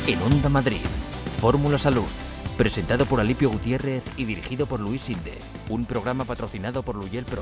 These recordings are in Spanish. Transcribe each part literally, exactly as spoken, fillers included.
En Onda Madrid, Fórmula Salud, presentado por Alipio Gutiérrez y dirigido por Luis Sinde, un programa patrocinado por Luyel Pro.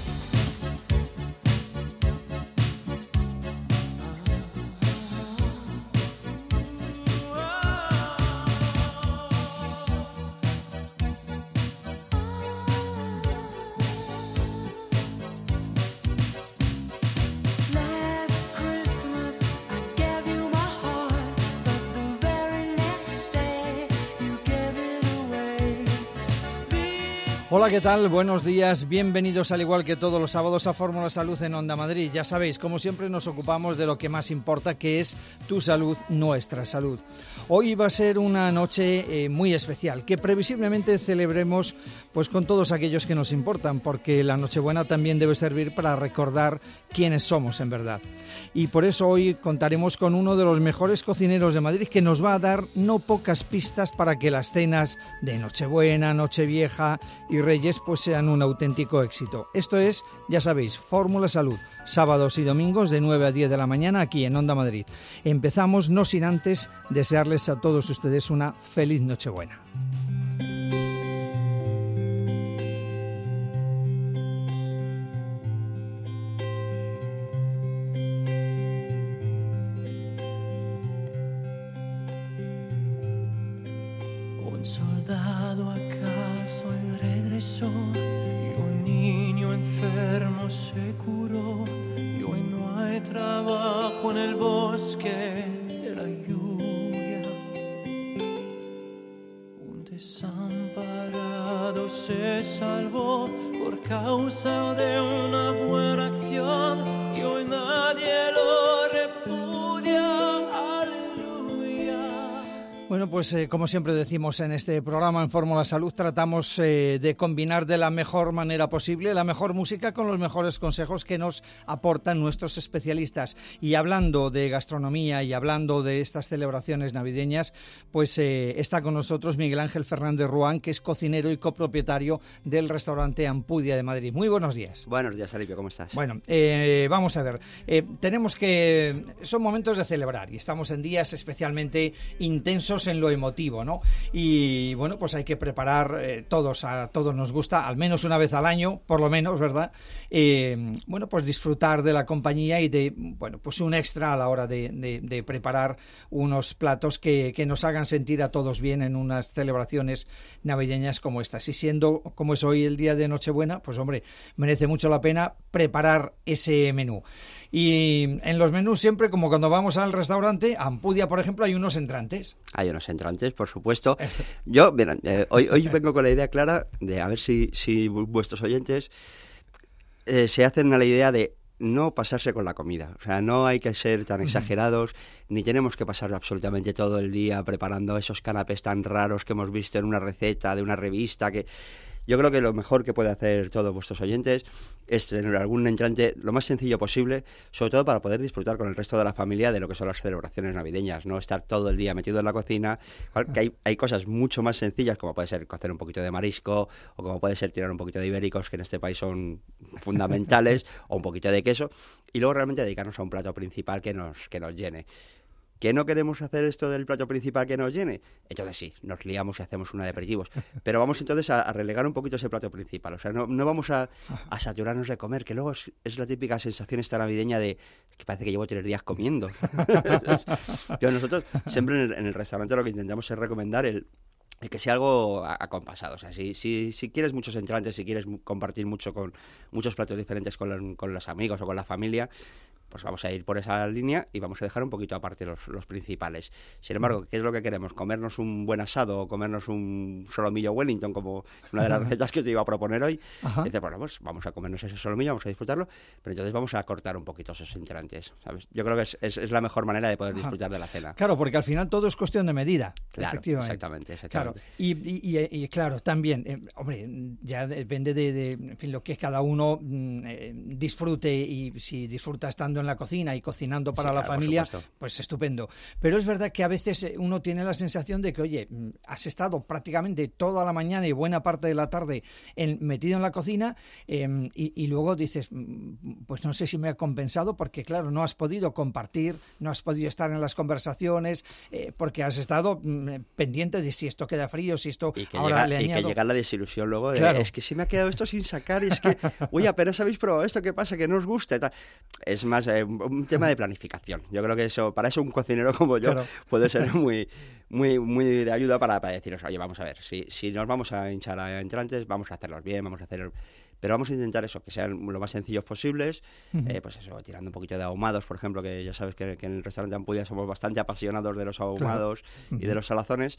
Hola, ¿qué tal? Buenos días, bienvenidos al igual que todos los sábados a Fórmula Salud en Onda Madrid. Ya sabéis, como siempre nos ocupamos de lo que más importa, que es tu salud, nuestra salud. Hoy va a ser una noche eh, muy especial, que previsiblemente celebremos pues con todos aquellos que nos importan, porque la Nochebuena también debe servir para recordar quiénes somos en verdad. Y por eso hoy contaremos con uno de los mejores cocineros de Madrid, que nos va a dar no pocas pistas para que las cenas de Nochebuena, Nochevieja y Reyes pues sean un auténtico éxito. Esto es, ya sabéis, Fórmula Salud, sábados y domingos de nueve a diez de la mañana aquí en Onda Madrid. Empezamos no sin antes desearles a todos ustedes una feliz Nochebuena. Un soldado acaso y regresó, y un niño enfermo se curó, y hoy no hay trabajo en el bosque de la lluvia. Un desamparado se salvó por causa de una buena acción, y hoy nadie lo repudia. Bueno, pues eh, como siempre decimos en este programa en Fórmula Salud, tratamos eh, de combinar de la mejor manera posible la mejor música con los mejores consejos que nos aportan nuestros especialistas. Y hablando de gastronomía y hablando de estas celebraciones navideñas, pues eh, está con nosotros Miguel Ángel Fernández Ruán, que es cocinero y copropietario del restaurante Ampudia de Madrid. Muy buenos días. Buenos días, Alipio, ¿cómo estás? Bueno, eh, vamos a ver, eh, tenemos que... son momentos de celebrar y estamos en días especialmente intensos en lo emotivo, ¿no? Y bueno, pues hay que preparar eh, todos, a todos nos gusta, al menos una vez al año, por lo menos, ¿verdad? Eh, bueno, pues disfrutar de la compañía y de, bueno, pues un extra a la hora de, de, de preparar unos platos que, que nos hagan sentir a todos bien en unas celebraciones navideñas como estas. Y siendo como es hoy el día de Nochebuena, pues hombre, merece mucho la pena preparar ese menú. Y en los menús siempre, como cuando vamos al restaurante, a Ampudia, por ejemplo, hay unos entrantes. Hay unos entrantes, por supuesto. Yo, mira, eh, hoy, hoy vengo con la idea clara de a ver si, si vuestros oyentes eh, se hacen a la idea de no pasarse con la comida. O sea, no hay que ser tan exagerados, ni tenemos que pasar absolutamente todo el día preparando esos canapés tan raros que hemos visto en una receta de una revista que... Yo creo que lo mejor que puede hacer todos vuestros oyentes es tener algún entrante lo más sencillo posible, sobre todo para poder disfrutar con el resto de la familia de lo que son las celebraciones navideñas, no estar todo el día metido en la cocina, que hay, hay cosas mucho más sencillas, como puede ser cocer un poquito de marisco, o como puede ser tirar un poquito de ibéricos, que en este país son fundamentales, o un poquito de queso, y luego realmente dedicarnos a un plato principal que nos, que nos llene. ¿Que no queremos hacer esto del plato principal que nos llene? Entonces sí, nos liamos y hacemos una de aperitivos. Pero vamos entonces a, a relegar un poquito ese plato principal. O sea, no, no vamos a, a saturarnos de comer, que luego es, es la típica sensación esta navideña de que parece que llevo tres días comiendo. Pero nosotros siempre en el, en el restaurante lo que intentamos es recomendar el... que sea algo acompasado. O sea, si, si, si quieres muchos entrantes, si quieres compartir mucho con muchos platos diferentes con los, con los amigos o con la familia, pues vamos a ir por esa línea y vamos a dejar un poquito aparte los, los principales. Sin embargo, ¿qué es lo que queremos? ¿Comernos un buen asado o comernos un solomillo Wellington, como una de las recetas que te iba a proponer hoy? Y dices, bueno, pues vamos a comernos ese solomillo, vamos a disfrutarlo, pero entonces vamos a cortar un poquito esos entrantes, ¿sabes? Yo creo que es, es, es la mejor manera de poder disfrutar Ajá. de la cena. Claro, porque al final todo es cuestión de medida. Claro, efectivamente. exactamente, exactamente. Claro, y, y, y, y claro, también, eh, hombre, ya depende de, de en fin, lo que cada uno eh, disfrute, y si disfruta estando en la cocina y cocinando para Sí, la claro, por familia, supuesto. pues estupendo. Pero es verdad que a veces uno tiene la sensación de que, oye, has estado prácticamente toda la mañana y buena parte de la tarde en, metido en la cocina eh, y, y luego dices, pues no sé si me ha compensado porque, claro, no has podido compartir, no has podido estar en las conversaciones eh, porque has estado mm, pendiente de si esto queda frío, si esto Y que, ahora llega, le y que añado... llega la desilusión luego de, Claro. es que si me ha quedado esto sin sacar, y es que, uy, apenas habéis probado esto, ¿qué pasa? Que no os gusta y tal. Es más eh, un tema de planificación. Yo creo que eso, para eso un cocinero como yo Claro. puede ser muy, muy, muy de ayuda para, para deciros, oye, vamos a ver, si, si nos vamos a hinchar a entrantes, vamos a hacerlos bien, vamos a hacer... Pero vamos a intentar eso, que sean lo más sencillos posibles, uh-huh. eh, pues eso, tirando un poquito de ahumados, por ejemplo, que ya sabes que, que en el restaurante Ampudia somos bastante apasionados de los ahumados, claro. uh-huh. y de los salazones.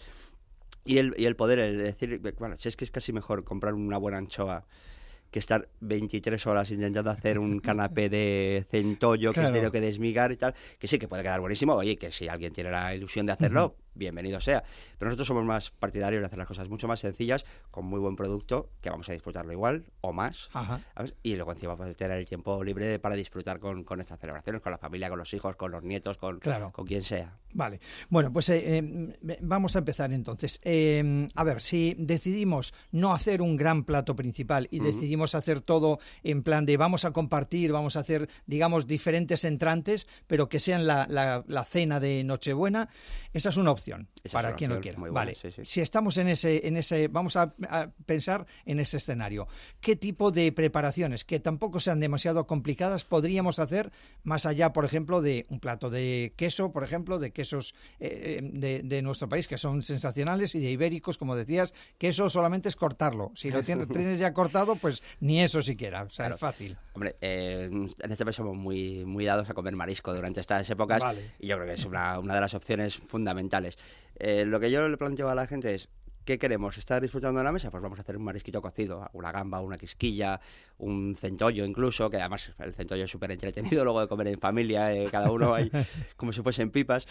Y el, y el poder, el decir, bueno, si es que es casi mejor comprar una buena anchoa que estar veintitrés horas intentando hacer un canapé de centollo, claro. que es de lo que desmigar y tal, que sí, que puede quedar buenísimo, oye, que si alguien tiene la ilusión de hacerlo, uh-huh. bienvenido sea. Pero nosotros somos más partidarios de hacer las cosas mucho más sencillas, con muy buen producto, que vamos a disfrutarlo igual, o más, ¿sabes? Y luego encima poder tener el tiempo libre para disfrutar con, con estas celebraciones, con la familia, con los hijos, con los nietos, con, claro. con quien sea. Vale, bueno, pues eh, eh, vamos a empezar entonces. Eh, a ver, si decidimos no hacer un gran plato principal y uh-huh. decidimos hacer todo en plan de vamos a compartir, vamos a hacer, digamos, diferentes entrantes, pero que sean la, la, la cena de Nochebuena, esa es una opción esa para quien lo quiera. Buena, vale, sí, sí. Si estamos en ese, en ese, vamos a, a pensar en ese escenario. ¿Qué tipo de preparaciones, que tampoco sean demasiado complicadas, podríamos hacer más allá, por ejemplo, de un plato de queso, por ejemplo, de quesos eh, de, de nuestro país, que son sensacionales, y de ibéricos, como decías, que eso solamente es cortarlo. Si lo tienes, tienes ya cortado, pues ni eso siquiera, o sea, claro. es fácil. Hombre, eh, en este país somos muy, muy dados a comer marisco durante estas épocas, vale. y yo creo que es una, una de las opciones fundamentales. Eh, lo que yo le planteo a la gente es, ¿qué queremos? ¿Estar disfrutando de la mesa? Pues vamos a hacer un marisquito cocido, una gamba, una quisquilla, un centollo incluso, que además el centollo es súper entretenido luego de comer en familia, eh, cada uno ahí como si fuesen pipas.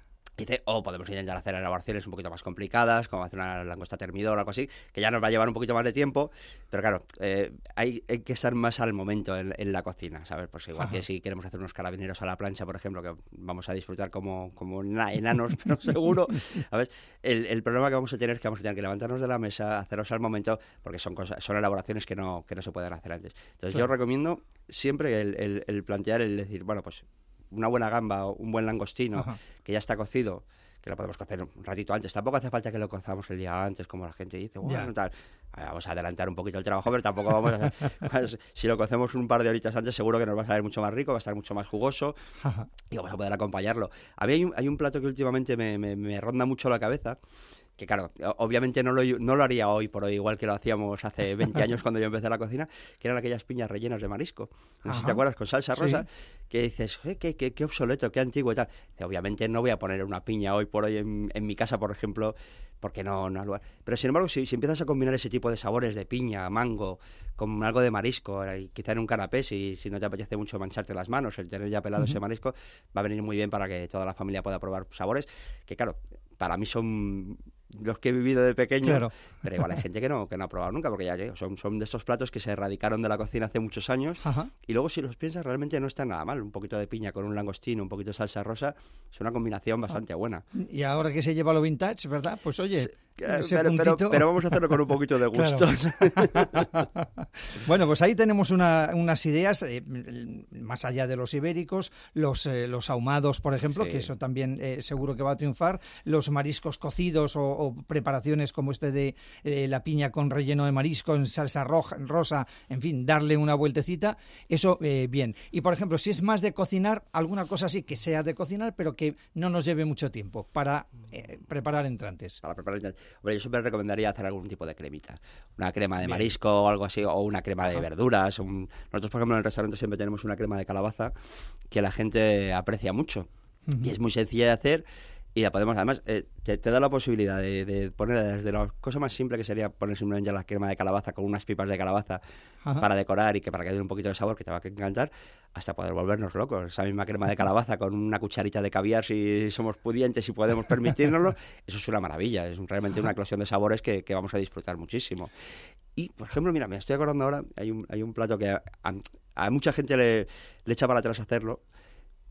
O podemos intentar hacer elaboraciones un poquito más complicadas, como hacer una langosta termidor o algo así, que ya nos va a llevar un poquito más de tiempo, pero claro, eh, hay, hay que estar más al momento en, en la cocina, ¿sabes? Pues igual Ajá. que si queremos hacer unos carabineros a la plancha, por ejemplo, que vamos a disfrutar como, como enanos, pero seguro, ¿sabes? El, el problema que vamos a tener es que vamos a tener que levantarnos de la mesa, hacerlos al momento, porque son cosas, son elaboraciones que no, que no se pueden hacer antes. Entonces claro. yo recomiendo siempre el, el, el plantear, el decir, bueno, pues una buena gamba o un buen langostino Ajá. que ya está cocido, que lo podemos cocer un ratito antes. Tampoco hace falta que lo cozamos el día antes, como la gente dice, bueno, yeah. tal. Vamos a adelantar un poquito el trabajo, pero tampoco vamos a... Pues, si lo cocemos un par de horitas antes, seguro que nos va a salir mucho más rico, va a estar mucho más jugoso Ajá. y vamos a poder acompañarlo. A mí hay un, hay un plato que últimamente me, me, me ronda mucho la cabeza, que claro, obviamente no lo, no lo haría hoy por hoy, igual que lo hacíamos hace veinte años cuando yo empecé la cocina, que eran aquellas piñas rellenas de marisco. No Ajá. sé si te acuerdas, con salsa rosa, sí. que dices, eh, qué, qué, qué obsoleto, qué antiguo y tal. Que obviamente no voy a poner una piña hoy por hoy en, en mi casa, por ejemplo, porque no, no lugar. Pero sin embargo, si, si empiezas a combinar ese tipo de sabores de piña, mango, con algo de marisco, y quizá en un canapé, si, si no te apetece mucho mancharte las manos, el tener ya pelado uh-huh. ese marisco, va a venir muy bien para que toda la familia pueda probar sabores, que claro, para mí son los que he vivido de pequeño, claro. pero igual hay gente que no, que no ha probado nunca, porque ya digo, son, son de estos platos que se erradicaron de la cocina hace muchos años, Ajá. y luego si los piensas realmente no está nada mal, un poquito de piña con un langostino, un poquito de salsa rosa, es una combinación bastante ah. buena. Y ahora que se lleva lo vintage, ¿verdad? Pues oye... Sí. Pero, pero, pero vamos a hacerlo con un poquito de gustos. Claro. Bueno, pues ahí tenemos una, unas ideas, eh, más allá de los ibéricos, los, eh, los ahumados, por ejemplo, sí. que eso también eh, seguro que va a triunfar, los mariscos cocidos o, o preparaciones como este de eh, la piña con relleno de marisco en salsa roja, rosa, en fin, darle una vueltecita, eso eh, bien. Y, por ejemplo, si es más de cocinar, alguna cosa así que sea de cocinar, pero que no nos lleve mucho tiempo para eh, preparar entrantes. Para preparar entrantes. Hombre, yo siempre recomendaría hacer algún tipo de cremita. Una crema de Bien. marisco o algo así, o una crema Ajá. de verduras. Un... Nosotros, por ejemplo, en el restaurante siempre tenemos una crema de calabaza que la gente aprecia mucho. Uh-huh. Y es muy sencilla de hacer y la podemos, además, eh, te, te da la posibilidad de, de poner desde la cosa más simple, que sería poner simplemente la crema de calabaza con unas pipas de calabaza Ajá. para decorar y que para que dé un poquito de sabor, que te va a encantar, hasta poder volvernos locos. Esa misma crema de calabaza con una cucharita de caviar, si somos pudientes y podemos permitírnoslo, eso es una maravilla, es realmente una eclosión de sabores que, que vamos a disfrutar muchísimo. Y, por ejemplo, mira, me estoy acordando ahora, hay un, hay un plato que a, a mucha gente le, le echa para atrás hacerlo,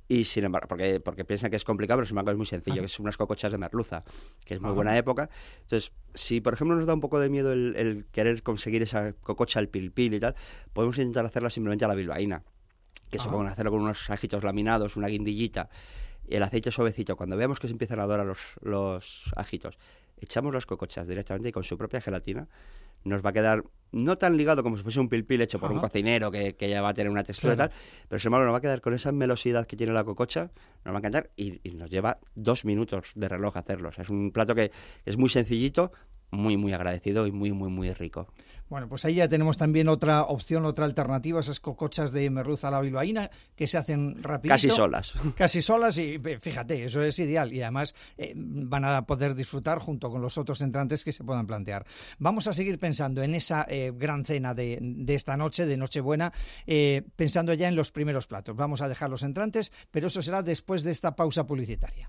Y sin embargo, porque, porque piensan que es complicado, pero sin embargo es muy sencillo, Ajá. que es unas cocochas de merluza, que es muy Ajá. buena época. Entonces, si por ejemplo nos da un poco de miedo el, el querer conseguir esa cococha, el pil pil y tal, podemos intentar hacerla simplemente a la bilbaína, que Ajá. se pueden hacerlo con unos ajitos laminados, una guindillita, y el aceite suavecito. Cuando veamos que se empiezan a dorar los, los ajitos, echamos las cocochas directamente y con su propia gelatina nos va a quedar no tan ligado como si fuese un pil pil hecho por Ajá. un cocinero que, que ya va a tener una textura Claro. y tal, pero sin embargo nos va a quedar con esa melosidad que tiene la cococha, nos va a encantar y, y nos lleva dos minutos de reloj hacerlo. O sea, es un plato que es muy sencillito, muy, muy agradecido y muy, muy, muy rico. Bueno, pues ahí ya tenemos también otra opción, otra alternativa, esas cocochas de merluza a la bilbaína que se hacen rapidito. Casi solas. Casi solas y fíjate, eso es ideal y además eh, van a poder disfrutar junto con los otros entrantes que se puedan plantear. Vamos a seguir pensando en esa eh, gran cena de, de esta noche, de Nochebuena, eh, pensando ya en los primeros platos. Vamos a dejar los entrantes, pero eso será después de esta pausa publicitaria.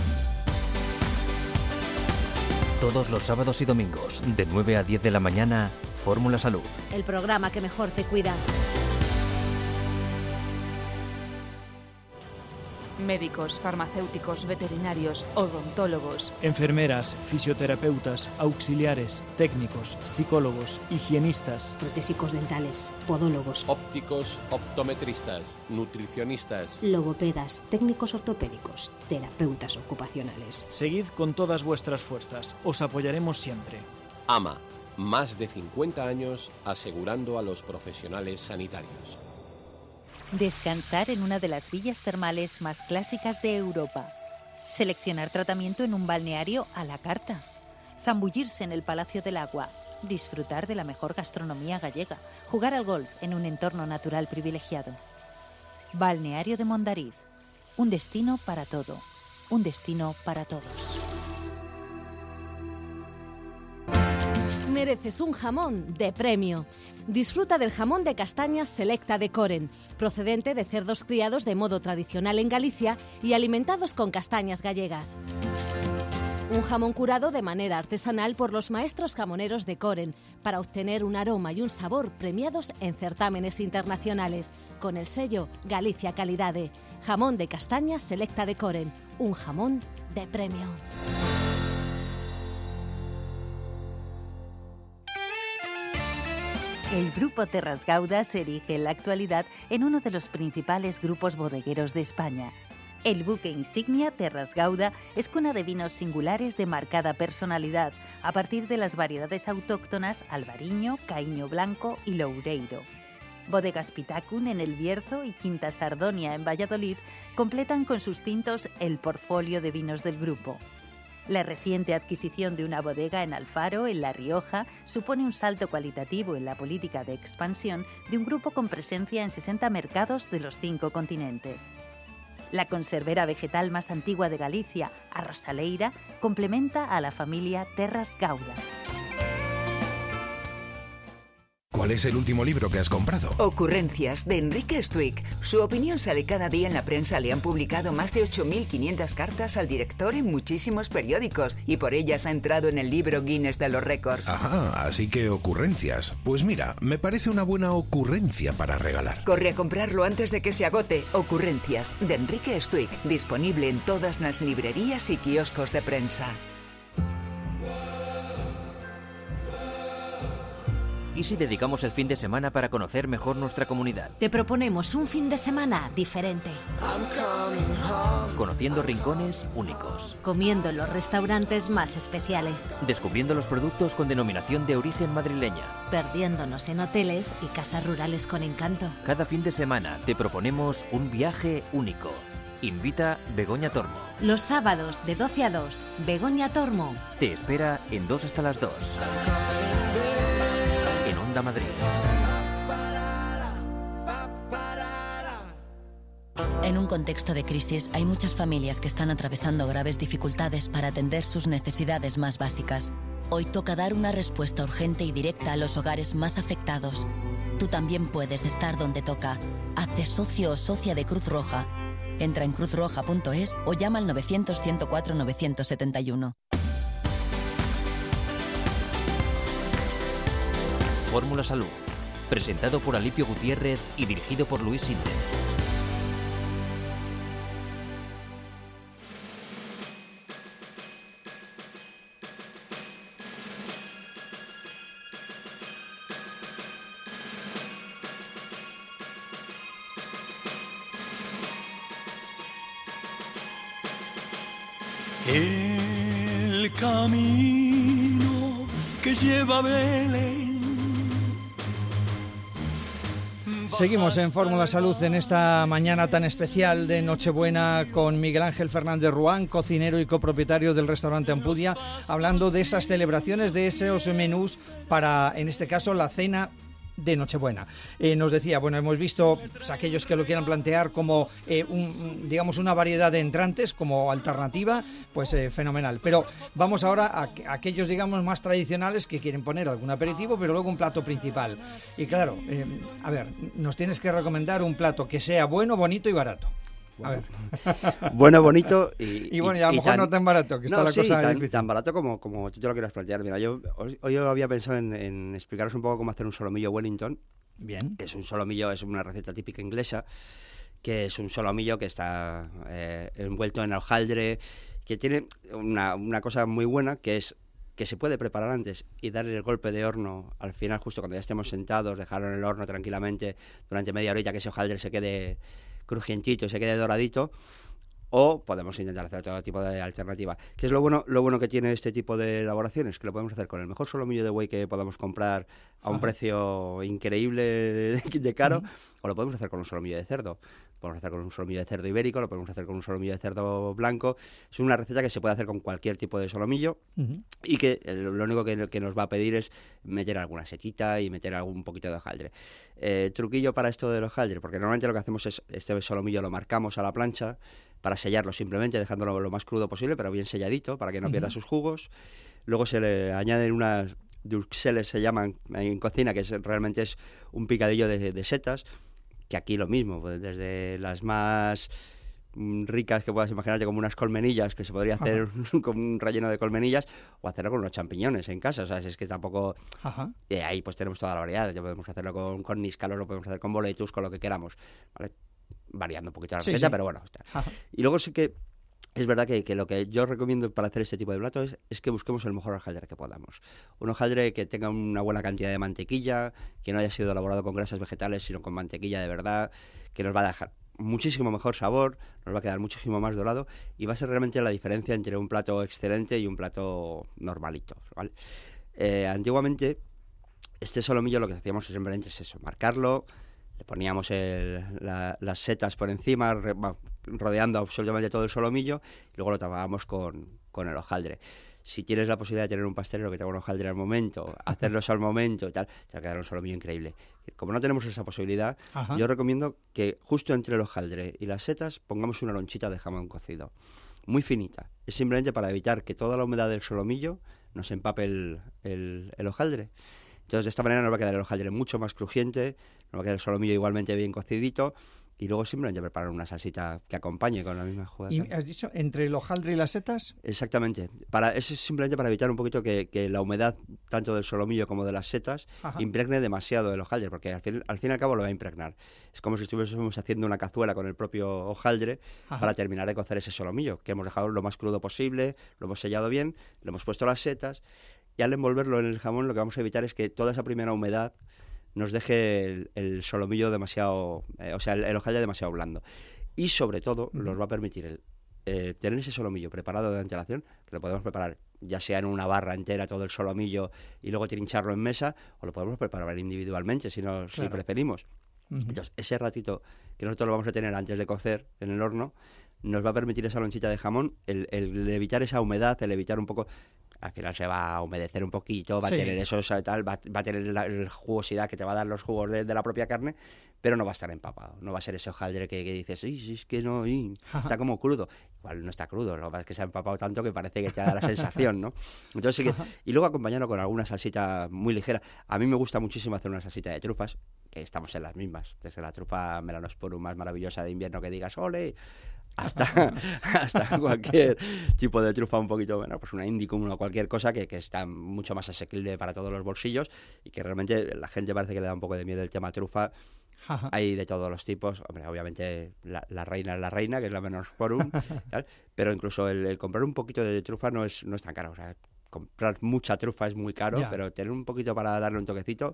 Todos los sábados y domingos, de nueve a diez de la mañana, Fórmula Salud. El programa que mejor te cuida. Médicos, farmacéuticos, veterinarios, odontólogos. Enfermeras, fisioterapeutas, auxiliares, técnicos, psicólogos, higienistas. Protésicos dentales, podólogos, Ópticos, optometristas, nutricionistas. logopedas, técnicos ortopédicos, terapeutas ocupacionales. Seguid con todas vuestras fuerzas. Os apoyaremos siempre. AMA, más de cincuenta años asegurando a los profesionales sanitarios. Descansar en una de las villas termales más clásicas de Europa. Seleccionar tratamiento en un balneario a la carta. Zambullirse en el Palacio del Agua. Disfrutar de la mejor gastronomía gallega. Jugar al golf en un entorno natural privilegiado. Balneario de Mondariz. Un destino para todo. Un destino para todos. Mereces un jamón de premio. Disfruta del jamón de castañas Selecta de Coren, procedente de cerdos criados de modo tradicional en Galicia y alimentados con castañas gallegas. Un jamón curado de manera artesanal por los maestros jamoneros de Coren para obtener un aroma y un sabor premiados en certámenes internacionales, con el sello Galicia Calidade. Jamón de castañas Selecta de Coren, un jamón de premio. El Grupo Terras Gauda se erige en la actualidad en uno de los principales grupos bodegueros de España. El buque insignia Terras Gauda es cuna de vinos singulares de marcada personalidad, a partir de las variedades autóctonas Albariño, Caíño Blanco y Loureiro. Bodegas Pitacun en El Bierzo y Quinta Sardonia en Valladolid completan con sus tintos el portfolio de vinos del grupo. La reciente adquisición de una bodega en Alfaro, en La Rioja, supone un salto cualitativo en la política de expansión de un grupo con presencia en sesenta mercados de los cinco continentes. La conservera vegetal más antigua de Galicia, Arrosaleira, complementa a la familia Terras Gauda. ¿Cuál es el último libro que has comprado? Ocurrencias, de Enrique Stuick. Su opinión sale cada día en la prensa. Le han publicado más de ocho mil quinientas cartas al director en muchísimos periódicos y por ellas ha entrado en el libro Guinness de los récords. Ajá, así que ocurrencias. Pues mira, me parece una buena ocurrencia para regalar. Corre a comprarlo antes de que se agote. Ocurrencias, de Enrique Stuick. Disponible en todas las librerías y kioscos de prensa. ¿Y si dedicamos el fin de semana para conocer mejor nuestra comunidad? Te proponemos un fin de semana diferente. Conociendo rincones únicos. Comiendo en los restaurantes más especiales. Descubriendo los productos con denominación de origen madrileña. Perdiéndonos en hoteles y casas rurales con encanto. Cada fin de semana te proponemos un viaje único. Invita Begoña Tormo. Los sábados de doce a dos, Begoña Tormo. Te espera en dos hasta las dos. En Onda Madrid. En un contexto de crisis hay muchas familias que están atravesando graves dificultades para atender sus necesidades más básicas. Hoy toca dar una respuesta urgente y directa a los hogares más afectados. Tú también puedes estar donde toca. Hazte socio o socia de Cruz Roja. Entra en cruz roja punto es o llama al novecientos, ciento cuatro, novecientos setenta y uno. Fórmula Salud. Presentado por Alipio Gutiérrez y dirigido por Luis Sinde. El camino que lleva a Belén. Seguimos en Fórmula Salud en esta mañana tan especial de Nochebuena con Miguel Ángel Fernández Ruán, cocinero y copropietario del restaurante Ampudia, hablando de esas celebraciones, de esos menús para, en este caso, la cena de Nochebuena. Eh, nos decía, bueno, hemos visto pues, aquellos que lo quieran plantear como eh, un, digamos una variedad de entrantes como alternativa, pues eh, fenomenal. Pero vamos ahora a, a aquellos, digamos, más tradicionales que quieren poner algún aperitivo, pero luego un plato principal. Y claro, eh, a ver, nos tienes que recomendar un plato que sea bueno, bonito y barato. A ver. Bueno, bonito y... Y bueno, y a lo mejor tan, no tan barato, que está no, la sí, cosa tan, difícil. tan barato como, como tú te lo quieras plantear. Mira, yo hoy, hoy yo había pensado en, en explicaros un poco cómo hacer un solomillo Wellington. Bien. Es un solomillo, es una receta típica inglesa, que es un solomillo que está eh, envuelto en hojaldre, que tiene una, una cosa muy buena, que es que se puede preparar antes y darle el golpe de horno al final, justo cuando ya estemos sentados, dejarlo en el horno tranquilamente durante media horita, que ese hojaldre se quede crujientito y se quede doradito, o podemos intentar hacer todo tipo de alternativa. ¿Qué es lo bueno? Lo bueno que tiene este tipo de elaboraciones, que lo podemos hacer con el mejor solomillo de buey que podamos comprar a un Ajá. precio increíble de, de caro, uh-huh. o lo podemos hacer con un solomillo de cerdo. Lo podemos hacer con un solomillo de cerdo ibérico, lo podemos hacer con un solomillo de cerdo blanco. Es una receta que se puede hacer con cualquier tipo de solomillo uh-huh. y que eh, lo único que, que nos va a pedir es meter alguna setita y meter algún poquito de hojaldre. Eh, truquillo para esto del hojaldre, porque normalmente lo que hacemos es este solomillo lo marcamos a la plancha para sellarlo simplemente, dejándolo lo más crudo posible, pero bien selladito, para que no uh-huh. pierda sus jugos. Luego se le añaden unas duxelles, se llaman en cocina, que es, realmente es un picadillo de, de setas, que aquí lo mismo, pues desde las más mm, ricas que puedas imaginarte, como unas colmenillas, que se podría hacer con un relleno de colmenillas, o hacerlo con unos champiñones en casa, o sea, es que tampoco... Ajá. Eh, ahí pues tenemos toda la variedad, ya podemos hacerlo con, con níscalos, lo podemos hacer con boletus, con lo que queramos, ¿vale? Variando un poquito la receta, sí, sí. pero bueno. Está. Y luego sí que es verdad que, que lo que yo recomiendo para hacer este tipo de plato es, es que busquemos el mejor hojaldre que podamos. Un hojaldre que tenga una buena cantidad de mantequilla, que no haya sido elaborado con grasas vegetales, sino con mantequilla de verdad, que nos va a dejar muchísimo mejor sabor, nos va a quedar muchísimo más dorado y va a ser realmente la diferencia entre un plato excelente y un plato normalito, ¿vale? Eh, antiguamente, este solomillo lo que hacíamos simplemente es eso, marcarlo, le poníamos el, la, las setas por encima, re, rodeando absolutamente todo el solomillo, y luego lo tapábamos con, con el hojaldre. Si tienes la posibilidad de tener un pastelero que tenga un hojaldre al momento, hacerlos al momento y tal, te va a quedar un solomillo increíble. Como no tenemos esa posibilidad, Ajá. yo recomiendo que justo entre el hojaldre y las setas pongamos una lonchita de jamón cocido, muy finita. Es simplemente para evitar que toda la humedad del solomillo nos empape el, el, el hojaldre. Entonces, de esta manera nos va a quedar el hojaldre mucho más crujiente, nos va a quedar el solomillo igualmente bien cocidito, y luego simplemente preparar una salsita que acompañe con la misma jugada. ¿Y has dicho entre el hojaldre y las setas? Exactamente. Para, es simplemente para evitar un poquito que, que la humedad, tanto del solomillo como de las setas, Ajá. impregne demasiado el hojaldre, porque al fin, al fin y al cabo lo va a impregnar. Es como si estuviésemos haciendo una cazuela con el propio hojaldre Ajá. para terminar de cocer ese solomillo, que hemos dejado lo más crudo posible, lo hemos sellado bien, le hemos puesto las setas, y al envolverlo en el jamón lo que vamos a evitar es que toda esa primera humedad nos deje el, el solomillo demasiado, eh, o sea, el, el hojaldre demasiado blando. Y sobre todo uh-huh. nos va a permitir el, eh, tener ese solomillo preparado de antelación, que lo podemos preparar ya sea en una barra entera todo el solomillo y luego trincharlo en mesa, o lo podemos preparar individualmente si, no, claro. si preferimos. Uh-huh. Entonces, ese ratito que nosotros lo vamos a tener antes de cocer en el horno, nos va a permitir esa lonchita de jamón, el, el evitar esa humedad, el evitar un poco... Al final se va a humedecer un poquito, va sí. a tener eso, tal, va, va a tener la, la jugosidad que te va a dar los jugos de, de la propia carne, pero no va a estar empapado. No va a ser ese hojaldre que, que dices, sí, es que no, y, está como crudo. Igual no está crudo, lo que pasa es que se ha empapado tanto que parece que te da la sensación, ¿no? Entonces sí que, y luego acompañarlo con alguna salsita muy ligera. A mí me gusta muchísimo hacer una salsita de trufas, que estamos en las mismas, desde la trufa melanosporum más maravillosa de invierno que digas, ¡ole!, hasta hasta cualquier tipo de trufa un poquito, bueno, pues una indicum o cualquier cosa que, que está mucho más asequible para todos los bolsillos y que realmente la gente parece que le da un poco de miedo el tema trufa. Ajá. Hay de todos los tipos, hombre, obviamente la, la reina es la reina, que es la melanosporum, tal, pero incluso el, el comprar un poquito de trufa no es no es tan caro, o sea, comprar mucha trufa es muy caro, ya. pero tener un poquito para darle un toquecito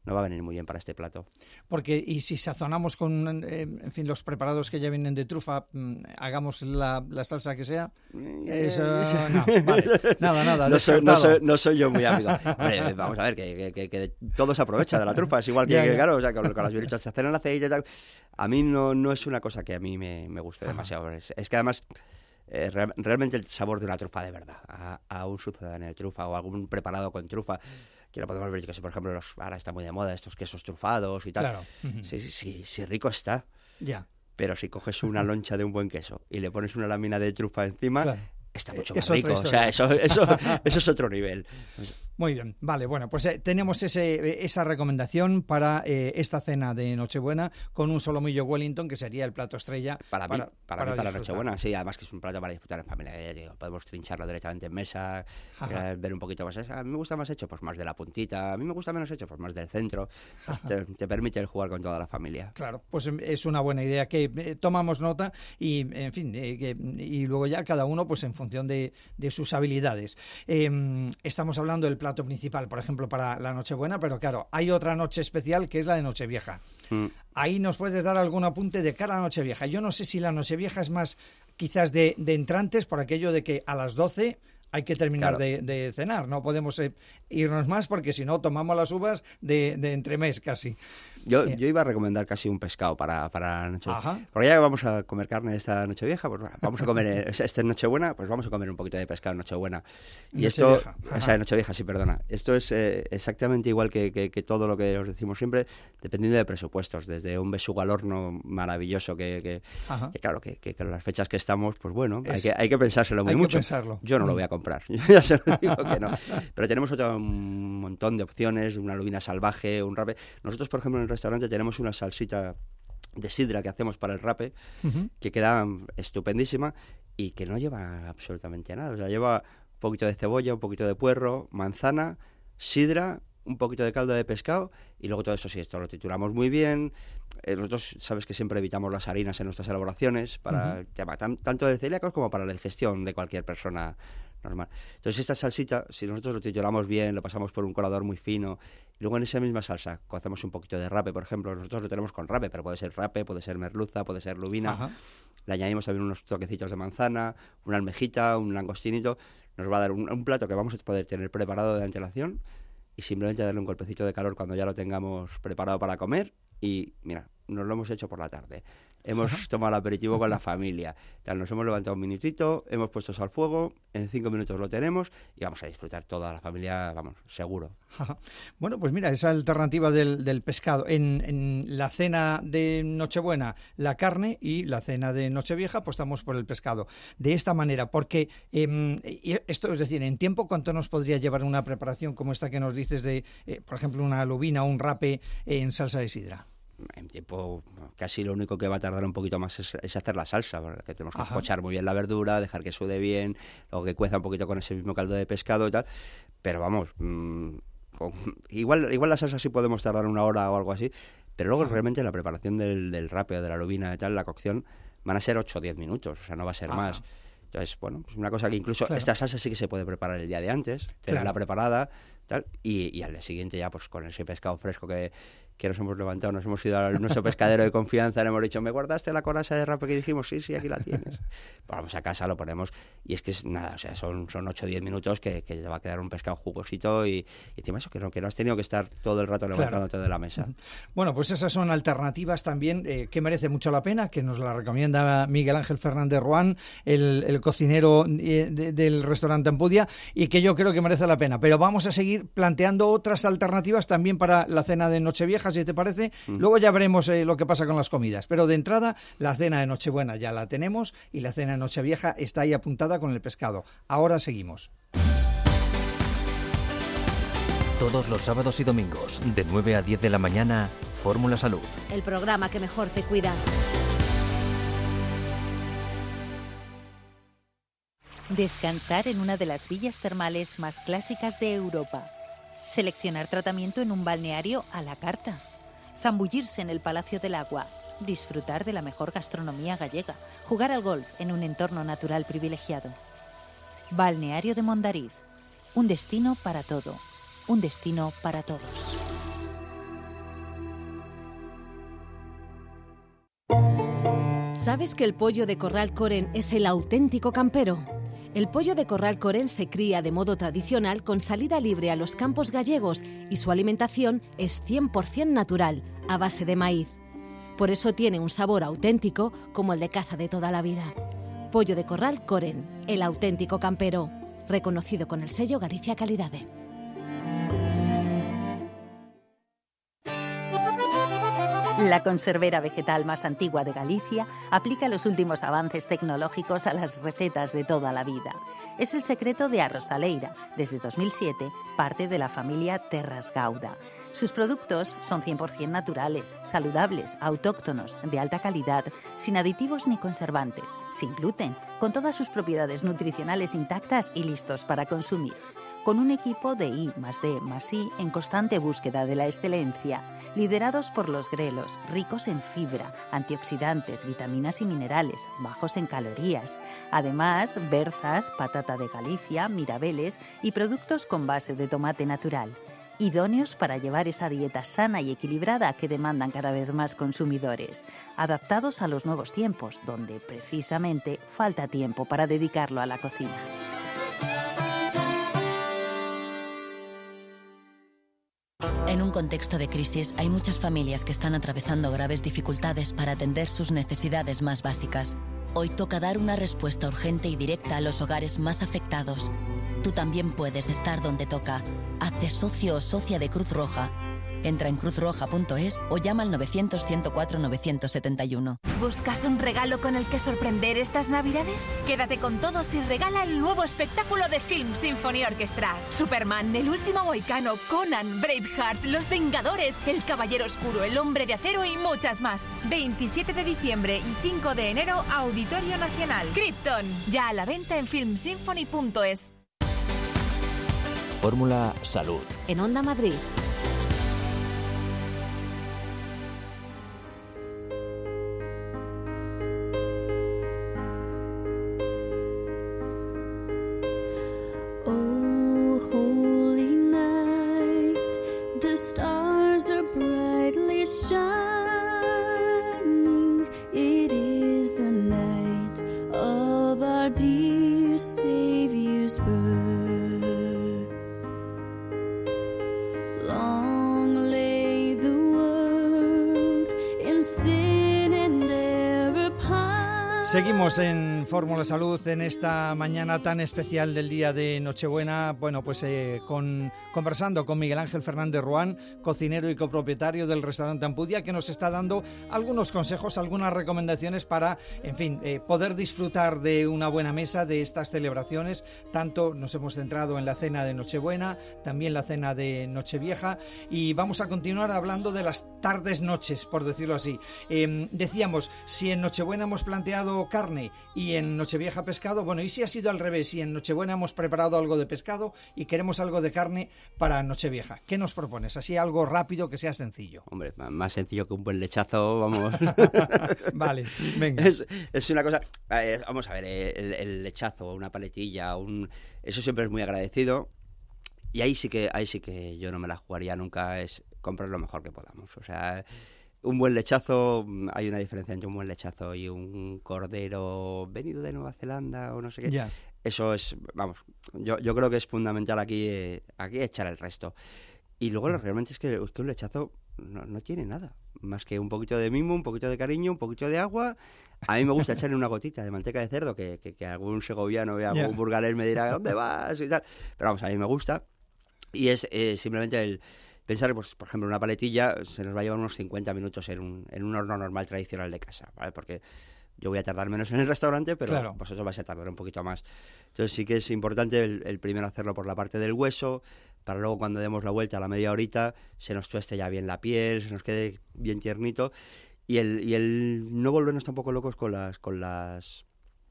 no va a venir muy bien para este plato. Porque, y si sazonamos con, eh, en fin, los preparados que ya vienen de trufa, mmm, hagamos la, la salsa que sea, eso, no, vale, nada, nada, no soy, no, soy, no soy yo muy amigo. Hombre, vamos a ver, que, que, que todo se aprovecha de la trufa, es igual que, ya, ya. que claro, o sea, con, con las viruchas se hacen en aceite y tal. A mí no, no es una cosa que a mí me, me guste demasiado. Es, es que además... Eh, real, realmente el sabor de una trufa de verdad, a, a un sucedáneo de trufa o algún preparado con trufa, que lo podemos ver, que si por ejemplo los, ahora está muy de moda estos quesos trufados y tal. Claro. Uh-huh. Sí, sí, sí, sí, rico está. Ya. Pero si coges una loncha de un buen queso y le pones una lámina de trufa encima, claro, está mucho más rico. O sea, eso, eso, eso es otro nivel. Muy bien, vale, bueno, pues eh, tenemos ese, esa recomendación para eh, esta cena de Nochebuena con un solomillo Wellington, que sería el plato estrella para, para, mí, para, para, mí, para Nochebuena, sí, además que es un plato para disfrutar en familia. Digo, podemos trincharlo directamente en mesa, eh, ver un poquito más. A mí me gusta más hecho, pues más de la puntita. A mí me gusta menos hecho, pues más del centro. Pues te, te permite el jugar con toda la familia. Claro, pues es una buena idea que eh, tomamos nota y, en fin, eh, que, y luego ya cada uno, pues en función de, de sus habilidades. Eh, estamos hablando del plato principal, por ejemplo, para la Nochebuena, pero claro, hay otra noche especial que es la de Nochevieja. Mm. Ahí nos puedes dar algún apunte de cara a Nochevieja. Yo no sé si la Nochevieja es más quizás de, de entrantes, por aquello de que a las doce hay que terminar claro. de, de cenar, no podemos eh, irnos más porque si no tomamos las uvas de, de entremés casi. Yo, eh. yo iba a recomendar casi un pescado para, para Nochevieja. Porque ya que vamos a comer carne esta Nochevieja, pues vamos a comer, esta Nochebuena, pues vamos a comer un poquito de pescado en Nochebuena. Y esto, o sea, Nochevieja, sí, perdona. Esto es eh, exactamente igual que, que, que todo lo que os decimos siempre, dependiendo de presupuestos, desde un besugo al horno maravilloso, que, que, que claro, que, que, que las fechas que estamos, pues bueno, es, hay, que, hay que pensárselo muy hay mucho. Que pensarlo. Yo no lo voy a comprar, ya se lo digo que no. Pero tenemos otro un montón de opciones, una lubina salvaje, un rape. Nosotros, por ejemplo, en el restaurante tenemos una salsita de sidra que hacemos para el rape, uh-huh. que queda estupendísima y que no lleva absolutamente nada. O sea, lleva un poquito de cebolla, un poquito de puerro, manzana, sidra, un poquito de caldo de pescado y luego todo eso sí, esto lo trituramos muy bien. Eh, nosotros sabes que siempre evitamos las harinas en nuestras elaboraciones, para uh-huh. tema, tan, tanto de celíacos como para la digestión de cualquier persona normal. Entonces esta salsita, si nosotros lo trituramos bien, lo pasamos por un colador muy fino, y luego en esa misma salsa cocemos un poquito de rape, por ejemplo, nosotros lo tenemos con rape, pero puede ser rape, puede ser merluza, puede ser lubina. Ajá. Le añadimos también unos toquecitos de manzana, una almejita, un langostinito, nos va a dar un, un plato que vamos a poder tener preparado de antelación y simplemente darle un golpecito de calor cuando ya lo tengamos preparado para comer y mira, nos lo hemos hecho por la tarde. Hemos Ajá. tomado el aperitivo con la familia. Tal, nos hemos levantado un minutito, hemos puesto eso al fuego, en cinco minutos lo tenemos y vamos a disfrutar toda la familia, vamos, seguro. Ajá. Bueno, pues mira, esa alternativa del, del pescado. En, en la cena de Nochebuena, la carne, y la cena de Nochevieja, pues estamos por el pescado. De esta manera, porque eh, esto, es decir, en tiempo, ¿cuánto nos podría llevar una preparación como esta que nos dices de, eh, por ejemplo, una lubina o un rape en salsa de sidra? En tiempo, casi lo único que va a tardar un poquito más es, es hacer la salsa, porque tenemos que pochar muy bien la verdura, dejar que sude bien, luego que cueza un poquito con ese mismo caldo de pescado y tal, pero vamos, mmm, con, igual igual la salsa sí podemos tardar una hora o algo así, pero luego Ajá. realmente la preparación del, del rape o de la lubina y tal, la cocción, van a ser ocho o diez minutos, o sea, no va a ser Ajá. más. Entonces, bueno, es una cosa que incluso claro. esta salsa sí que se puede preparar el día de antes, tenerla claro. preparada, tal, y, y al día siguiente ya pues con ese pescado fresco que que nos hemos levantado, nos hemos ido a nuestro pescadero de confianza, le hemos dicho, ¿me guardaste la coraza de rape que dijimos? Sí, sí, aquí la tienes. Pues vamos a casa, lo ponemos, y es que es nada, o sea, son, son ocho o diez minutos que, que te va a quedar un pescado jugosito y, y encima eso, que no, que no has tenido que estar todo el rato levantándote claro. de la mesa. Bueno, pues esas son alternativas también eh, que merece mucho la pena, que nos la recomienda Miguel Ángel Fernández Ruán, el, el cocinero de, de, del restaurante Ampudia, y que yo creo que merece la pena. Pero vamos a seguir planteando otras alternativas también para la cena de Nochevieja, si te parece. Mm. Luego ya veremos eh, lo que pasa con las comidas. Pero de entrada, la cena de Nochebuena ya la tenemos y la cena de Nochevieja está ahí apuntada con el pescado. Ahora seguimos. Todos los sábados y domingos, de nueve a diez de la mañana, Fórmula Salud. El programa que mejor te cuida. Descansar en una de las villas termales más clásicas de Europa. Seleccionar tratamiento en un balneario a la carta. Zambullirse en el Palacio del Agua. Disfrutar de la mejor gastronomía gallega. Jugar al golf en un entorno natural privilegiado. Balneario de Mondariz. Un destino para todo. Un destino para todos. ¿Sabes que el pollo de corral Coren es el auténtico campero? El pollo de corral Coren se cría de modo tradicional con salida libre a los campos gallegos y su alimentación es cien por ciento natural, a base de maíz. Por eso tiene un sabor auténtico como el de casa de toda la vida. Pollo de corral Coren, el auténtico campero, reconocido con el sello Galicia Calidade. La conservera vegetal más antigua de Galicia aplica los últimos avances tecnológicos a las recetas de toda la vida. Es el secreto de Arrosaleira, desde dos mil siete, parte de la familia Terras Gauda. Sus productos son cien por ciento naturales, saludables, autóctonos, de alta calidad, sin aditivos ni conservantes, sin gluten, con todas sus propiedades nutricionales intactas y listos para consumir. Con un equipo de I más D más I en constante búsqueda de la excelencia, liderados por los grelos, ricos en fibra, antioxidantes, vitaminas y minerales, bajos en calorías. Además, berzas, patata de Galicia, mirabeles y productos con base de tomate natural. Idóneos para llevar esa dieta sana y equilibrada que demandan cada vez más consumidores. Adaptados a los nuevos tiempos, donde precisamente falta tiempo para dedicarlo a la cocina. En un contexto de crisis, hay muchas familias que están atravesando graves dificultades para atender sus necesidades más básicas. Hoy toca dar una respuesta urgente y directa a los hogares más afectados. Tú también puedes estar donde toca. Hazte socio o socia de Cruz Roja. Entra en cruz roja punto es o llama al novecientos, ciento cuatro, novecientos setenta y uno. ¿Buscas un regalo con el que sorprender estas Navidades? Quédate con todos y regala el nuevo espectáculo de Film Symphony Orchestra. Superman, El último mohicano, Conan, Braveheart, Los Vengadores, El Caballero Oscuro, El Hombre de Acero y muchas más. veintisiete de diciembre y cinco de enero, Auditorio Nacional. Krypton, ya a la venta en film symphony punto es. Fórmula Salud. En Onda Madrid. Seguimos en Fórmula Salud en esta mañana tan especial del día de Nochebuena, bueno, pues eh, con, conversando con Miguel Ángel Fernández Ruán, cocinero y copropietario del restaurante Ampudia, que nos está dando algunos consejos, algunas recomendaciones para, en fin, eh, poder disfrutar de una buena mesa de estas celebraciones. Tanto nos hemos centrado en la cena de Nochebuena, también la cena de Nochevieja, y vamos a continuar hablando de las tardes-noches, por decirlo así. Eh, decíamos, si en Nochebuena hemos planteado carne y en Nochevieja pescado, bueno, ¿y si ha sido al revés? Si en Nochebuena hemos preparado algo de pescado y queremos algo de carne para Nochevieja, ¿qué nos propones? Así algo rápido que sea sencillo. Hombre, más sencillo que un buen lechazo, vamos. Vale, venga. Es, es una cosa, eh, vamos a ver, el, el lechazo, una paletilla, un, eso siempre es muy agradecido. Y ahí sí que ahí sí que yo no me la jugaría nunca, es comprar lo mejor que podamos. O sea, un buen lechazo, hay una diferencia entre un buen lechazo y un cordero venido de Nueva Zelanda o no sé qué. Yeah. Eso es, vamos, yo, yo creo que es fundamental aquí, eh, aquí echar el resto. Y luego lo realmente es que, es que un lechazo no, no tiene nada, más que un poquito de mimo, un poquito de cariño, un poquito de agua. A mí me gusta echarle una gotita de manteca de cerdo, que, que, que algún segoviano o algún yeah. burgalés me dirá, ¿dónde vas? Y tal. Pero vamos, a mí me gusta. Y es eh, simplemente el pensar que, pues, por ejemplo, una paletilla se nos va a llevar unos cincuenta minutos en un, en un horno normal tradicional de casa, ¿vale? Porque yo voy a tardar menos en el restaurante, pero claro, vosotros vais a tardar un poquito más. Entonces sí que es importante el, el primero hacerlo por la parte del hueso, para luego cuando demos la vuelta a la media horita se nos tueste ya bien la piel, se nos quede bien tiernito, y el, y el no volvernos tampoco locos con las con las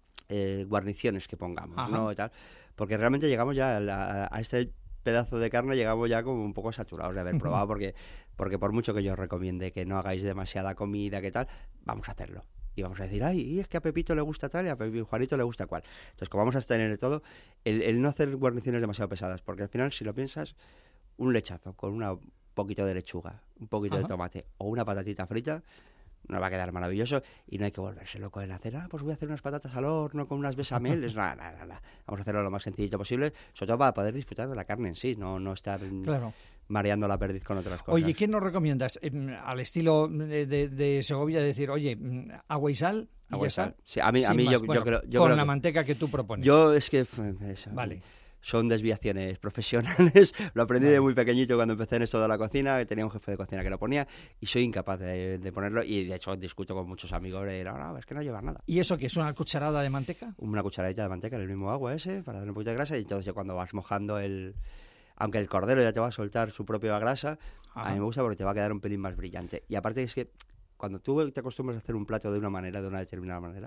eh, guarniciones que pongamos, Ajá. ¿no? Y tal, porque realmente llegamos ya a, la, a este pedazo de carne, llegamos ya como un poco saturados de haber probado, porque, porque por mucho que yo os recomiende que no hagáis demasiada comida, que tal, vamos a hacerlo. Y vamos a decir, ay, y es que a Pepito le gusta tal y a Pepito, Juanito le gusta cual. Entonces, como vamos a tener de todo, el, el no hacer guarniciones demasiado pesadas, porque al final, si lo piensas, un lechazo con un poquito de lechuga, un poquito Ajá. de tomate o una patatita frita, nos va a quedar maravilloso y no hay que volverse loco en la cena. Ah, pues voy a hacer unas patatas al horno con unas bechameles. Nada, nada, nada. Vamos a hacerlo lo más sencillito posible, sobre todo para poder disfrutar de la carne en sí, no, no estar claro. mareando la perdiz con otras cosas. Oye, ¿qué nos recomiendas? Eh, al estilo de, de, de Segovia, decir, oye, agua y sal y agua ya está. Sal. Sí, a mí, a mí yo, bueno, yo creo... Yo con creo la que, manteca que tú propones. Yo es que... Eso, vale. Son desviaciones profesionales. Lo aprendí vale. de muy pequeñito cuando empecé en esto de la cocina. Tenía un jefe de cocina que lo ponía y soy incapaz de, de ponerlo. Y de hecho discuto con muchos amigos de no, no, es que no lleva nada. ¿Y eso qué es? ¿Una cucharada de manteca? Una cucharadita de manteca en el mismo agua ese para darle un poquito de grasa. Y entonces cuando vas mojando el... Aunque el cordero ya te va a soltar su propia grasa, ajá. A mí me gusta porque te va a quedar un pelín más brillante. Y aparte es que cuando tú te acostumbras a hacer un plato de una manera, de una determinada manera,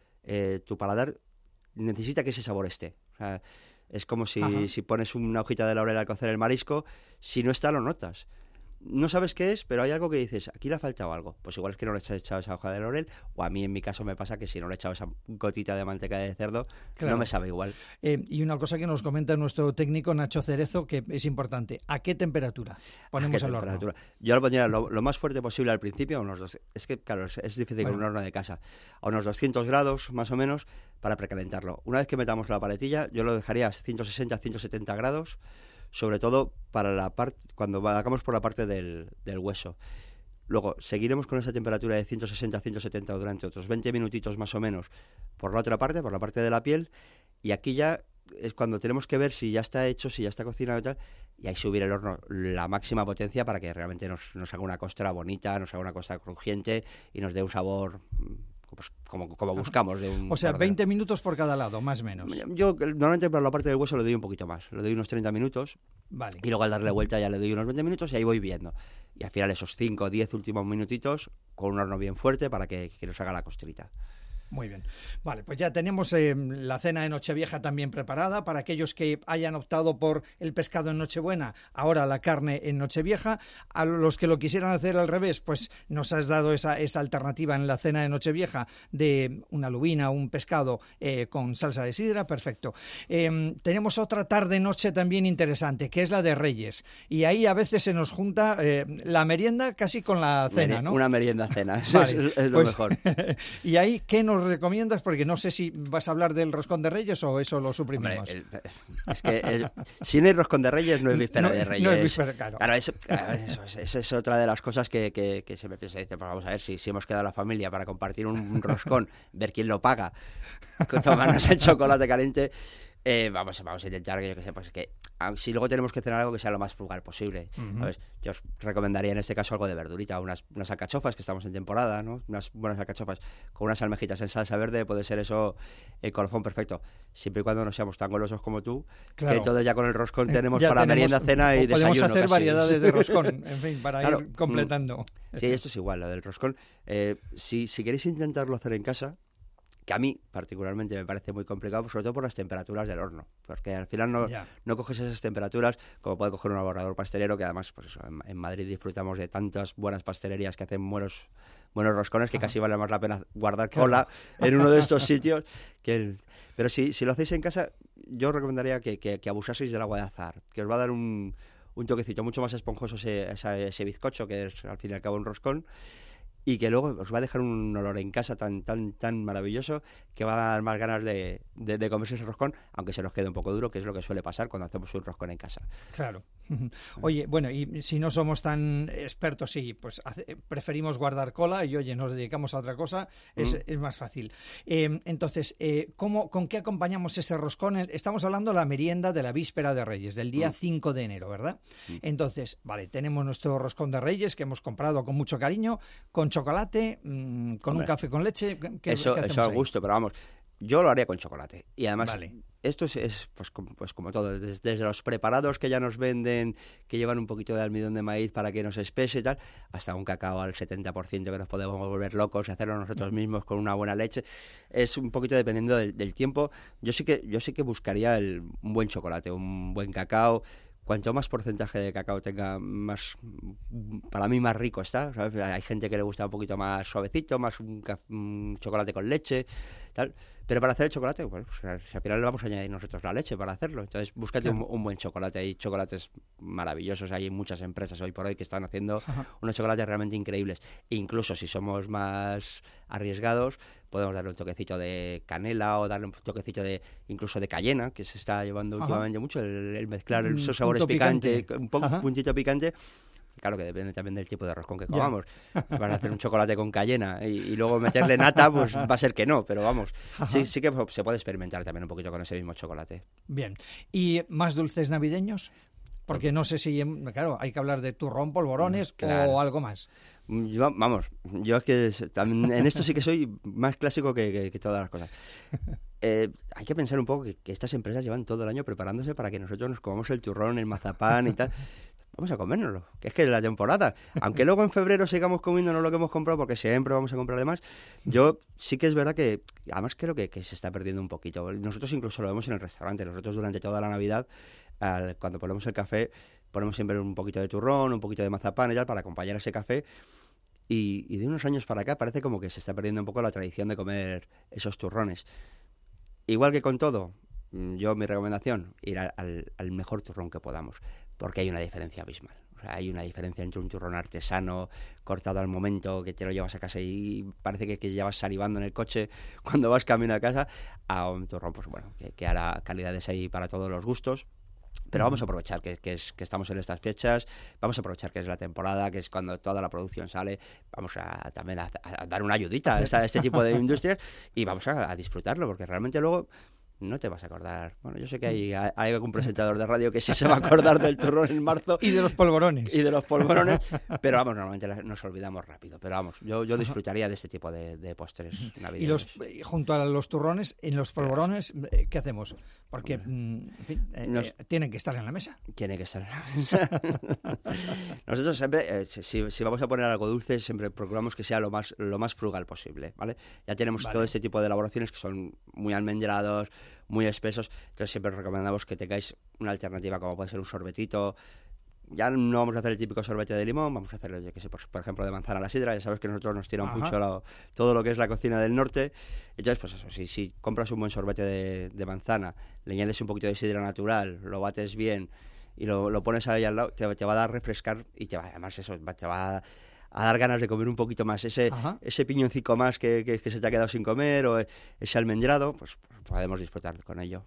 eh, tu paladar necesita que ese sabor esté. O sea, es como si, si pones una hojita de laurel al cocer el marisco, si no está lo notas. No sabes qué es, pero hay algo que dices, aquí le ha faltado algo. Pues igual es que no le he echado esa hoja de laurel, o a mí en mi caso me pasa que si no le he echado esa gotita de manteca de cerdo, claro. No me sabe igual. Eh, y una cosa que nos comenta nuestro técnico Nacho Cerezo, que es importante, ¿a qué temperatura ponemos el horno? Yo lo pondría lo, lo más fuerte posible al principio, a unos dos, es que claro, es, es difícil bueno. con un horno de casa, a unos doscientos grados más o menos para precalentarlo. Una vez que metamos la paletilla, yo lo dejaría a ciento sesenta a ciento setenta grados, sobre todo para la parte cuando hagamos por la parte del, del hueso. Luego seguiremos con esa temperatura de ciento sesenta a ciento setenta durante otros veinte minutitos más o menos por la otra parte, por la parte de la piel, y aquí ya es cuando tenemos que ver si ya está hecho, si ya está cocinado y tal, y ahí subir el horno la máxima potencia para que realmente nos, nos haga una costra bonita, nos haga una costra crujiente y nos dé un sabor... Pues como, como buscamos. De un o sea, veinte minutos por cada lado, más o menos. Yo normalmente para la parte del hueso le doy un poquito más, le doy unos treinta minutos. Vale. Y luego al darle vuelta ya le doy unos veinte minutos y ahí voy viendo. Y al final esos cinco o diez últimos minutitos con un horno bien fuerte para que, que nos haga la costrita. Muy bien. Vale, pues ya tenemos eh, la cena de Nochevieja también preparada. Para aquellos que hayan optado por el pescado en Nochebuena, ahora la carne en Nochevieja. A los que lo quisieran hacer al revés, pues nos has dado esa, esa alternativa en la cena de Nochevieja de una lubina, un pescado eh, con salsa de sidra, perfecto. Eh, tenemos otra tarde-noche también interesante, que es la de Reyes. Y ahí a veces se nos junta eh, la merienda casi con la cena, ¿no? Una merienda-cena, vale, es, es lo pues, mejor. Y ahí, ¿qué nos recomiendas? Porque no sé si vas a hablar del roscón de Reyes o eso lo suprimimos. Hombre, el, es que el, si no hay roscón de Reyes, no hay víspera no, de Reyes. No es víspera, claro. Claro, eso, claro eso, eso, eso es otra de las cosas que, que, que se me piensa. Dice, pues vamos a ver, si, si hemos quedado la familia para compartir un, un roscón, ver quién lo paga, tomarnos el chocolate caliente... Eh, vamos, vamos a intentar que yo que sé, pues que si luego tenemos que cenar algo que sea lo más frugal posible. Uh-huh. ¿Sabes? Yo os recomendaría en este caso algo de verdurita, unas, unas alcachofas, que estamos en temporada, ¿no? Unas buenas alcachofas con unas almejitas en salsa verde, puede ser eso el colofón perfecto, siempre y cuando no seamos tan golosos como tú, claro. Que todos ya con el roscón tenemos ya para tenemos, merienda, cena y podemos desayuno. Podemos hacer casi. variedades de roscón, en fin, para claro. ir completando. Sí, esto es igual, lo del roscón. Eh, si, si queréis intentarlo hacer en casa, que a mí particularmente me parece muy complicado, sobre todo por las temperaturas del horno, porque al final no, no coges esas temperaturas como puede coger un elaborador pastelero, que además pues eso, en, en Madrid disfrutamos de tantas buenas pastelerías que hacen buenos, buenos roscones que Ajá. casi vale más la pena guardar claro. cola en uno de estos sitios. que el... Pero si, si lo hacéis en casa, yo recomendaría que, que, que abusaseis del agua de azahar, que os va a dar un, un toquecito mucho más esponjoso ese, ese, ese bizcocho, que es al fin y al cabo un roscón, y que luego os va a dejar un olor en casa tan tan tan maravilloso que va a dar más ganas de, de, de comerse ese roscón, aunque se nos quede un poco duro, que es lo que suele pasar cuando hacemos un roscón en casa. Claro. Oye, bueno, y si no somos tan expertos, sí, pues hace, preferimos guardar cola y, oye, nos dedicamos a otra cosa, es, mm. es más fácil. Eh, entonces, eh, ¿cómo, ¿con qué acompañamos ese roscón? Estamos hablando de la merienda de la víspera de Reyes, del día mm. cinco de enero, ¿verdad? Mm. Entonces, vale, tenemos nuestro roscón de Reyes que hemos comprado con mucho cariño, con chocolate, mmm, con Hombre, un café con leche. ¿Qué, eso ¿qué eso a gusto, pero vamos, yo lo haría con chocolate. Y además, vale. esto es, es pues, como, pues como todo, desde, desde los preparados que ya nos venden, que llevan un poquito de almidón de maíz para que nos espese y tal, hasta un cacao al setenta por ciento que nos podemos volver locos y hacerlo nosotros mismos con una buena leche. Es un poquito dependiendo del, del tiempo. Yo sí que yo sí que buscaría el, un buen chocolate, un buen cacao. Cuanto más porcentaje de cacao tenga, más, para mí más rico está, ¿sabes? Hay gente que le gusta un poquito más suavecito, más un, un chocolate con leche. tal. Pero para hacer el chocolate, bueno, pues al final le vamos a añadir nosotros la leche para hacerlo. Entonces, búscate claro. un, un buen chocolate. Hay chocolates maravillosos. Hay muchas empresas hoy por hoy que están haciendo Ajá. unos chocolates realmente increíbles. Incluso si somos más arriesgados, podemos darle un toquecito de canela o darle un toquecito de incluso de cayena, que se está llevando Ajá. últimamente mucho, el, el mezclar esos sabores picantes, picante. un poco un puntito picante. Claro que depende también del tipo de roscón que comamos. Vas a hacer un chocolate con cayena y, y luego meterle nata, pues va a ser que no, pero vamos, sí, sí que se puede experimentar también un poquito con ese mismo chocolate. Bien. ¿Y más dulces navideños? Porque no sé si, claro, hay que hablar de turrón, polvorones claro. o algo más. Yo, vamos, yo es que también, en esto sí que soy más clásico que, que, que todas las cosas. Eh, hay que pensar un poco que, que estas empresas llevan todo el año preparándose para que nosotros nos comamos el turrón, el mazapán y tal. Vamos a comérnoslo, que es que es la temporada. Aunque luego en febrero sigamos comiéndonos lo que hemos comprado, porque siempre vamos a comprar de más, yo sí que es verdad que, además creo que, que se está perdiendo un poquito. Nosotros incluso lo vemos en el restaurante. Nosotros durante toda la Navidad, al, cuando ponemos el café, ponemos siempre un poquito de turrón, un poquito de mazapán y tal, para acompañar ese café. Y, y de unos años para acá parece como que se está perdiendo un poco la tradición de comer esos turrones. Igual que con todo, yo mi recomendación, ir al, al, al mejor turrón que podamos, porque hay una diferencia abismal. O sea, hay una diferencia entre un turrón artesano, cortado al momento, que te lo llevas a casa y parece que, que ya vas salivando en el coche cuando vas camino a casa, a un turrón, pues bueno, que, que hará calidades ahí para todos los gustos. Pero vamos a aprovechar que, que, es, que estamos en estas fechas, vamos a aprovechar que es la temporada, que es cuando toda la producción sale, vamos a también a, a dar una ayudita a, esta, a este tipo de industrias y vamos a, a disfrutarlo, porque realmente luego no te vas a acordar. Bueno, yo sé que hay, hay algún presentador de radio que sí se va a acordar del turrón en marzo. Y de los polvorones. Y de los polvorones. Pero vamos, normalmente nos olvidamos rápido. Pero vamos, yo, yo disfrutaría de este tipo de, de postres navideños. Y los, junto a los turrones, en los polvorones, ¿qué hacemos? Porque, en fin, eh, Nos, tienen que estar en la mesa. Tienen que estar en la mesa. Nosotros siempre, eh, si, si vamos a poner algo dulce, siempre procuramos que sea lo más, lo más frugal posible, ¿vale? Ya tenemos vale. todo este tipo de elaboraciones que son muy almendrados, muy espesos, entonces siempre recomendamos que tengáis una alternativa como puede ser un sorbetito. Ya no vamos a hacer el típico sorbete de limón, vamos a hacer, yo que sé, por, por ejemplo, de manzana a la sidra. Ya sabes que a nosotros nos tira Ajá. mucho lo, todo lo que es la cocina del norte. Entonces, pues eso, si, si compras un buen sorbete de, de manzana, le añades un poquito de sidra natural, lo bates bien y lo, lo pones ahí al lado, te, te va a dar refrescar y te va, además eso, te va a, a dar ganas de comer un poquito más. Ese, ese piñoncico más que, que, que se te ha quedado sin comer o ese almendrado, pues podemos disfrutar con ello.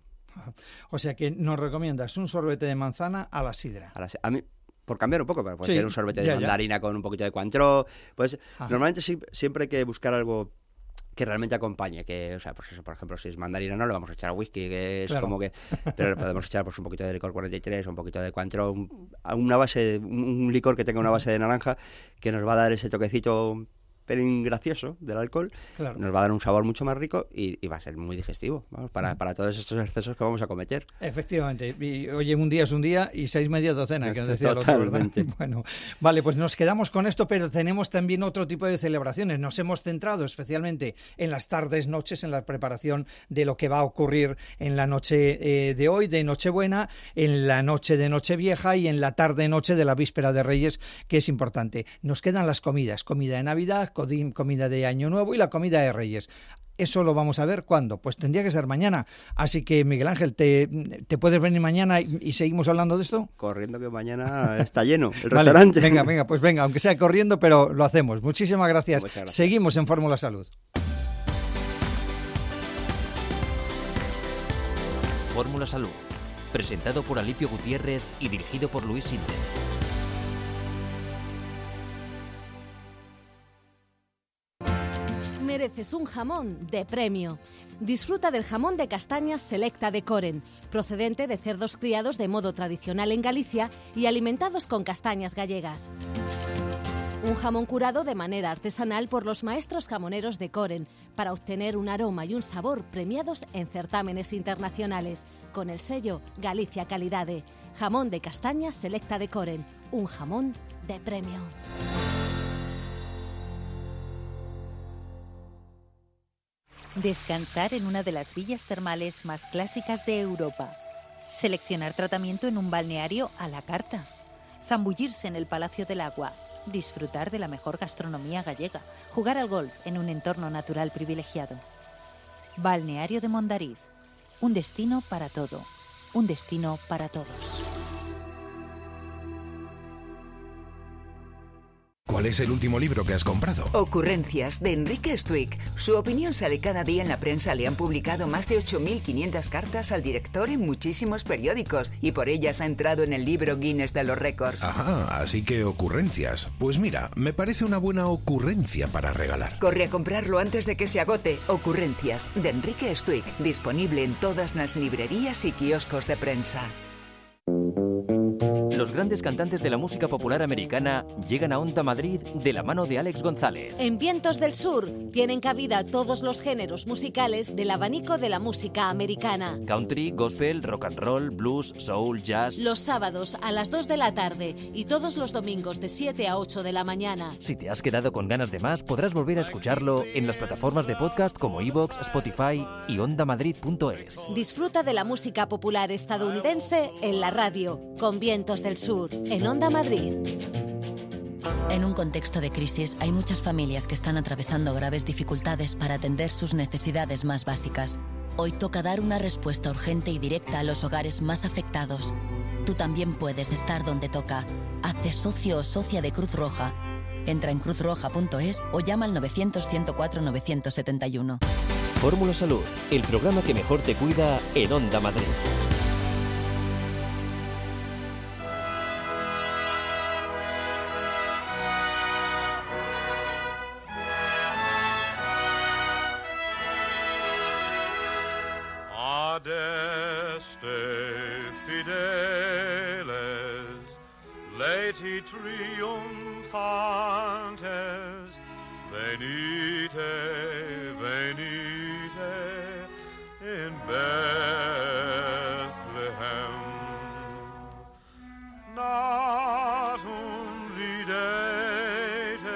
O sea que nos recomiendas un sorbete de manzana a la sidra. A, la, a mí, por cambiar un poco, pero puede sí, ser un sorbete ya, de mandarina ya. con un poquito de Cointreau. Pues normalmente sí, siempre hay que buscar algo que realmente acompañe, que, o sea, pues eso, por ejemplo, si es mandarina no le vamos a echar whisky, que es claro. como que, pero le podemos echar pues un poquito de licor cuarenta y tres, un poquito de Cointreau, un, una base, un, un licor que tenga una base de naranja, que nos va a dar ese toquecito pelín gracioso del alcohol, claro. nos va a dar un sabor mucho más rico y, y va a ser muy digestivo, vamos, para, para todos estos excesos que vamos a cometer. Efectivamente, y oye, un día es un día y seis media docena, que nos decía el otro, ¿verdad? Bueno, vale, pues nos quedamos con esto, pero tenemos también otro tipo de celebraciones. Nos hemos centrado especialmente en las tardes, noches, en la preparación de lo que va a ocurrir en la noche eh, de hoy, de Nochebuena, en la noche de Nochevieja y en la tarde-noche de la víspera de Reyes, que es importante. Nos quedan las comidas, comida de Navidad, comida de Año Nuevo y la comida de Reyes. Eso lo vamos a ver ¿cuándo? Pues tendría que ser mañana. Así que, Miguel Ángel, ¿te, te puedes venir mañana y, y seguimos hablando de esto? Corriendo, que mañana está lleno el vale, restaurante. Venga, venga, pues venga, aunque sea corriendo, pero lo hacemos. Muchísimas gracias. Muchas gracias. Seguimos en Fórmula Salud. Fórmula Salud, presentado por Alipio Gutiérrez y dirigido por Luis Sinde. Mereces un jamón de premio. Disfruta del jamón de castañas Selecta de Coren, procedente de cerdos criados de modo tradicional en Galicia y alimentados con castañas gallegas. Un jamón curado de manera artesanal por los maestros jamoneros de Coren para obtener un aroma y un sabor premiados en certámenes internacionales, con el sello Galicia Calidade. Jamón de castañas Selecta de Coren, un jamón de premio. Descansar en una de las villas termales más clásicas de Europa. Seleccionar tratamiento en un balneario a la carta. Zambullirse en el Palacio del Agua. Disfrutar de la mejor gastronomía gallega. Jugar al golf en un entorno natural privilegiado. Balneario de Mondariz. Un destino para todo. Un destino para todos. ¿Cuál es el último libro que has comprado? Ocurrencias, de Enrique Stuick. Su opinión sale cada día en la prensa. Le han publicado más de ocho mil quinientas cartas al director en muchísimos periódicos y por ellas ha entrado en el libro Guinness de los récords. Ajá, así que ocurrencias. Pues mira, me parece una buena ocurrencia para regalar. Corre a comprarlo antes de que se agote. Ocurrencias, de Enrique Stuick. Disponible en todas las librerías y kioscos de prensa. Los grandes cantantes de la música popular americana llegan a Onda Madrid de la mano de Alex González. En Vientos del Sur tienen cabida todos los géneros musicales del abanico de la música americana. Country, gospel, rock and roll, blues, soul, jazz. Los sábados a las dos de la tarde y todos los domingos de siete a ocho de la mañana. Si te has quedado con ganas de más, podrás volver a escucharlo en las plataformas de podcast como iVoox, Spotify y onda madrid punto es. Disfruta de la música popular estadounidense en la radio, con Vientos del Sur, en Onda Madrid. En un contexto de crisis, hay muchas familias que están atravesando graves dificultades para atender sus necesidades más básicas. Hoy toca dar una respuesta urgente y directa a los hogares más afectados. Tú también puedes estar donde toca. Hazte socio o socia de Cruz Roja. Entra en cruz roja punto es o llama al novecientos, ciento cuatro, novecientos setenta y uno. Fórmula Salud, el programa que mejor te cuida en Onda Madrid. Triumphantes, venite, venite in Bethlehem. Natum videte,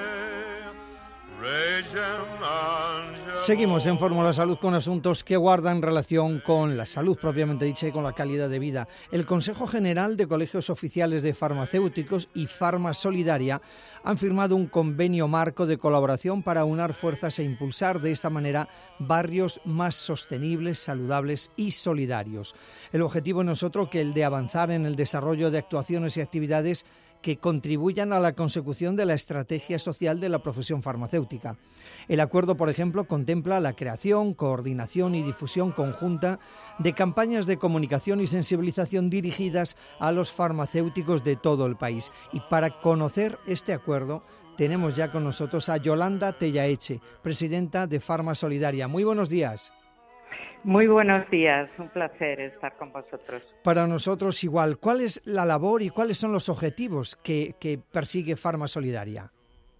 regem angelum. Seguimos en Fórmula Salud con asuntos que guardan relación con la salud propiamente dicha y con la calidad de vida. El Consejo General de Colegios Oficiales de Farmacéuticos y Farma Solidaria han firmado un convenio marco de colaboración para unar fuerzas e impulsar de esta manera barrios más sostenibles, saludables y solidarios. El objetivo no es otro que el de avanzar en el desarrollo de actuaciones y actividades que contribuyan a la consecución de la estrategia social de la profesión farmacéutica. El acuerdo, por ejemplo, contempla la creación, coordinación y difusión conjunta de campañas de comunicación y sensibilización dirigidas a los farmacéuticos de todo el país. Y para conocer este acuerdo, tenemos ya con nosotros a Yolanda Tellaeche, presidenta de Farma Solidaria. Muy buenos días. Muy buenos días, un placer estar con vosotros. Para nosotros igual, ¿cuál es la labor y cuáles son los objetivos que, que persigue Farma Solidaria?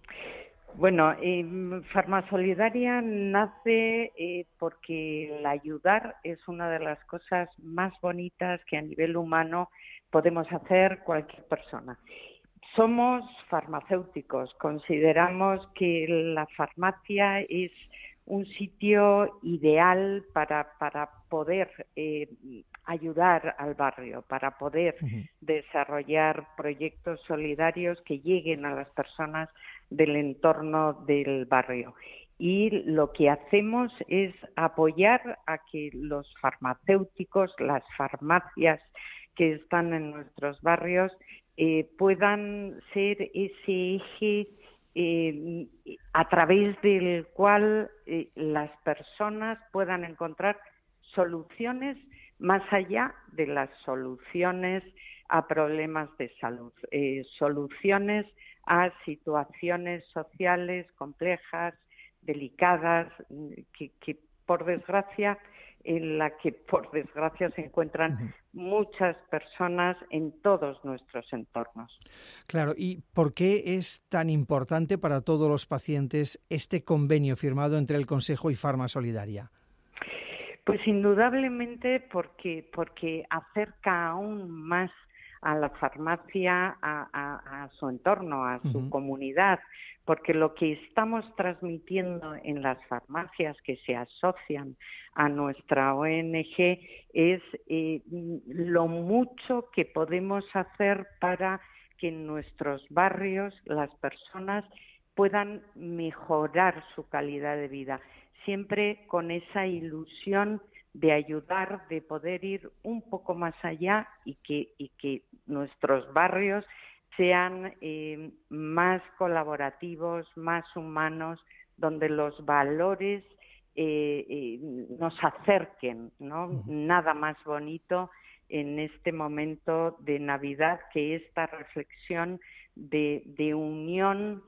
Bueno, eh, Farma Solidaria nace eh, porque el ayudar es una de las cosas más bonitas que a nivel humano podemos hacer cualquier persona. Somos farmacéuticos, consideramos que la farmacia es un sitio ideal para, para poder eh, ayudar al barrio, para poder uh-huh. desarrollar proyectos solidarios que lleguen a las personas del entorno del barrio. Y lo que hacemos es apoyar a que los farmacéuticos, las farmacias que están en nuestros barrios, eh, puedan ser ese eje Eh, a través del cual eh, las personas puedan encontrar soluciones más allá de las soluciones a problemas de salud, eh, soluciones a situaciones sociales complejas, delicadas, que, que por desgracia en la que por desgracia se encuentran uh-huh. muchas personas en todos nuestros entornos. Claro, ¿y por qué es tan importante para todos los pacientes este convenio firmado entre el Consejo y Farma Solidaria? Pues indudablemente porque, porque acerca aún más a la farmacia, a, a, a su entorno, a su uh-huh. comunidad, porque lo que estamos transmitiendo en las farmacias que se asocian a nuestra O N G es eh, lo mucho que podemos hacer para que en nuestros barrios las personas puedan mejorar su calidad de vida. siempre con esa ilusión de ayudar, de poder ir un poco más allá y que, y que nuestros barrios sean eh, más colaborativos, más humanos, donde los valores eh, eh, nos acerquen, ¿no? Uh-huh. Nada más bonito en este momento de Navidad que esta reflexión de, de unión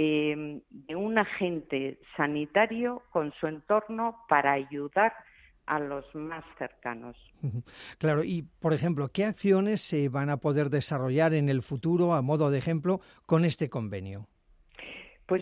eh, de un agente sanitario con su entorno para ayudar a los más cercanos. Claro, y por ejemplo, ¿qué acciones se van a poder desarrollar en el futuro, a modo de ejemplo, con este convenio? Pues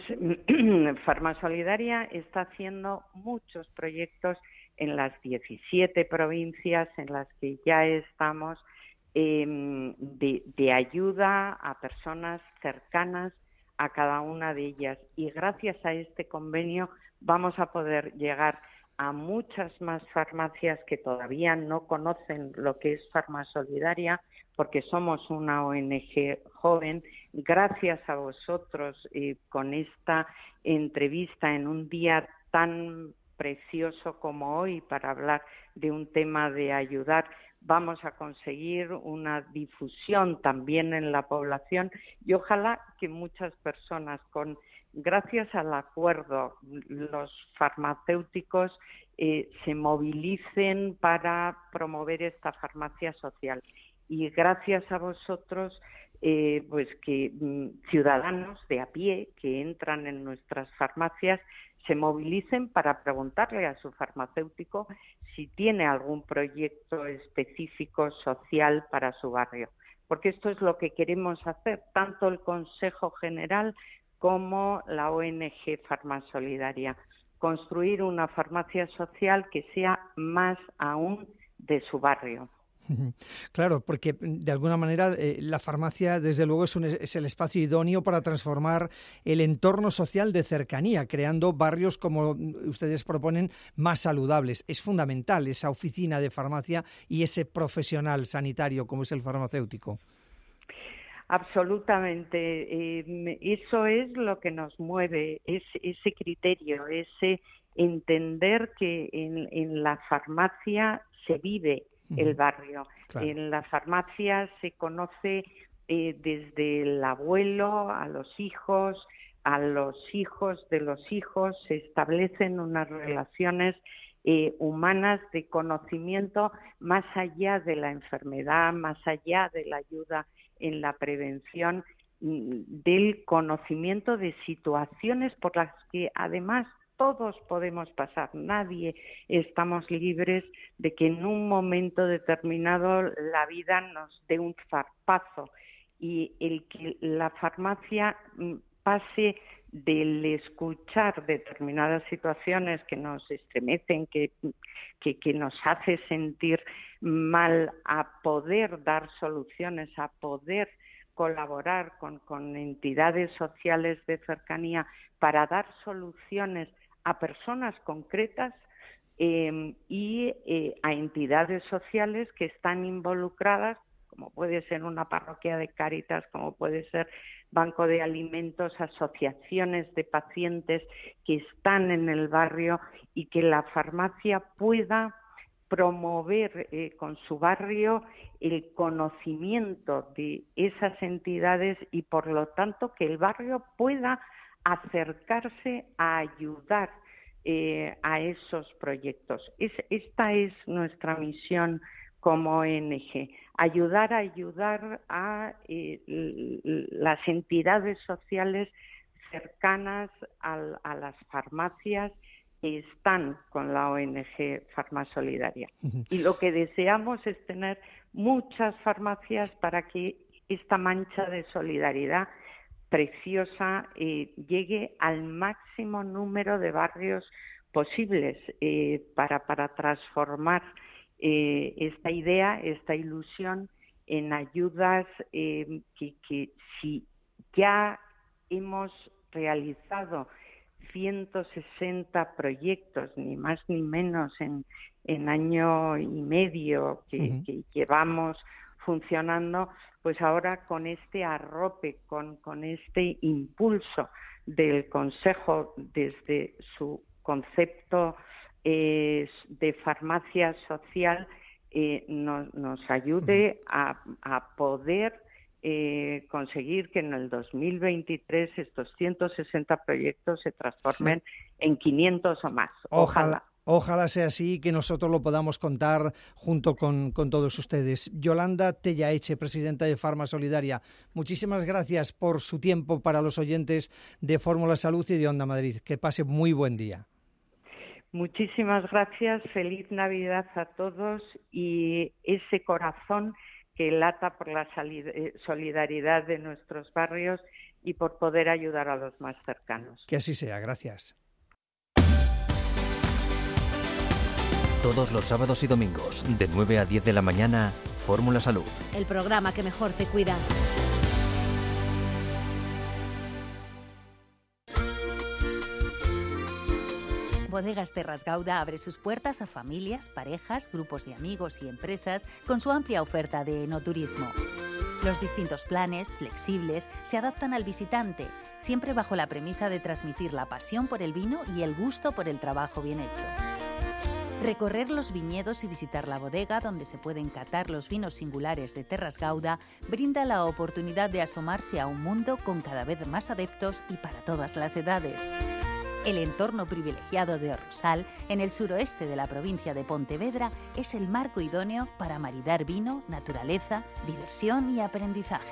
Farmasolidaria está haciendo muchos proyectos en las diecisiete provincias en las que ya estamos eh, de, de ayuda a personas cercanas a cada una de ellas. Y gracias a este convenio vamos a poder llegar a muchas más farmacias que todavía no conocen lo que es Farmasolidaria, porque somos una O N Ge joven. Gracias a vosotros, eh, con esta entrevista en un día tan precioso como hoy para hablar de un tema de ayudar, vamos a conseguir una difusión también en la población y ojalá que muchas personas con gracias al acuerdo, los farmacéuticos eh, se movilicen para promover esta farmacia social. Y gracias a vosotros, eh, pues que mm, ciudadanos de a pie que entran en nuestras farmacias se movilicen para preguntarle a su farmacéutico si tiene algún proyecto específico social para su barrio. Porque esto es lo que queremos hacer, tanto el Consejo General como la O N Ge Farmasolidaria, construir una farmacia social que sea más aún de su barrio. Claro, porque de alguna manera eh, la farmacia, desde luego, es, un, es el espacio idóneo para transformar el entorno social de cercanía, creando barrios, como ustedes proponen, más saludables. Es fundamental esa oficina de farmacia y ese profesional sanitario como es el farmacéutico. Absolutamente. Eh, eso es lo que nos mueve, es, ese criterio, ese entender que en, en la farmacia se vive el barrio. Claro. En la farmacia se conoce eh, desde el abuelo a los hijos, a los hijos de los hijos, se establecen unas relaciones eh, humanas de conocimiento más allá de la enfermedad, más allá de la ayuda en la prevención, del conocimiento de situaciones por las que además todos podemos pasar, nadie estamos libres de que en un momento determinado la vida nos dé un zarpazo y el que la farmacia pase del escuchar determinadas situaciones que nos estremecen, que, que, que nos hace sentir mal, a poder dar soluciones, a poder colaborar con, con entidades sociales de cercanía para dar soluciones a personas concretas eh, y eh, a entidades sociales que están involucradas, como puede ser una parroquia de Cáritas, como puede ser Banco de Alimentos, asociaciones de pacientes que están en el barrio y que la farmacia pueda promover eh, con su barrio el conocimiento de esas entidades y por lo tanto que el barrio pueda acercarse a ayudar eh, a esos proyectos. Es, esta es nuestra misión como O N Ge, ayudar a ayudar a eh, las entidades sociales cercanas a, a las farmacias que están con la O N Ge Farmasolidaria. Uh-huh. Y lo que deseamos es tener muchas farmacias para que esta mancha de solidaridad preciosa eh, llegue al máximo número de barrios posibles eh, para, para transformar eh, esta idea, esta ilusión en ayudas eh, que, que si ya hemos realizado ciento sesenta proyectos, ni más ni menos en, en año y medio que, uh-huh. que llevamos funcionando, pues ahora con este arrope, con, con este impulso del Consejo desde su concepto eh, de farmacia social eh, nos, nos ayude a, a poder eh, conseguir que en el dos mil veintitrés estos ciento sesenta proyectos se transformen sí. en quinientos o más. Ojalá. Ojalá. Ojalá sea así y que nosotros lo podamos contar junto con, con todos ustedes. Yolanda Tellaeche, presidenta de Farma Solidaria, muchísimas gracias por su tiempo para los oyentes de Fórmula Salud y de Onda Madrid. Que pase muy buen día. Muchísimas gracias, feliz Navidad a todos y ese corazón que lata por la solidaridad de nuestros barrios y por poder ayudar a los más cercanos. Que así sea, gracias. Todos los sábados y domingos, de nueve a diez de la mañana, Fórmula Salud. El programa que mejor te cuida. Bodegas Terras Gauda abre sus puertas a familias, parejas, grupos de amigos y empresas con su amplia oferta de enoturismo. Los distintos planes, flexibles, se adaptan al visitante, siempre bajo la premisa de transmitir la pasión por el vino y el gusto por el trabajo bien hecho. Recorrer los viñedos y visitar la bodega donde se pueden catar los vinos singulares de Terras Gauda brinda la oportunidad de asomarse a un mundo con cada vez más adeptos y para todas las edades. El entorno privilegiado de Rosal, en el suroeste de la provincia de Pontevedra, es el marco idóneo para maridar vino, naturaleza, diversión y aprendizaje.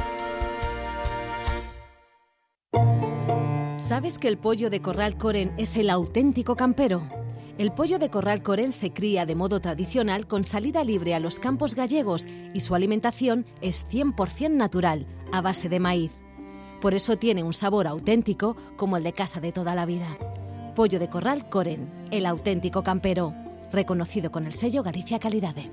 ¿Sabes que el pollo de corral Coren es el auténtico campero? El pollo de corral Coren se cría de modo tradicional con salida libre a los campos gallegos y su alimentación es cien por ciento natural, a base de maíz. Por eso tiene un sabor auténtico como el de casa de toda la vida. Pollo de corral Coren, el auténtico campero, reconocido con el sello Galicia Calidade.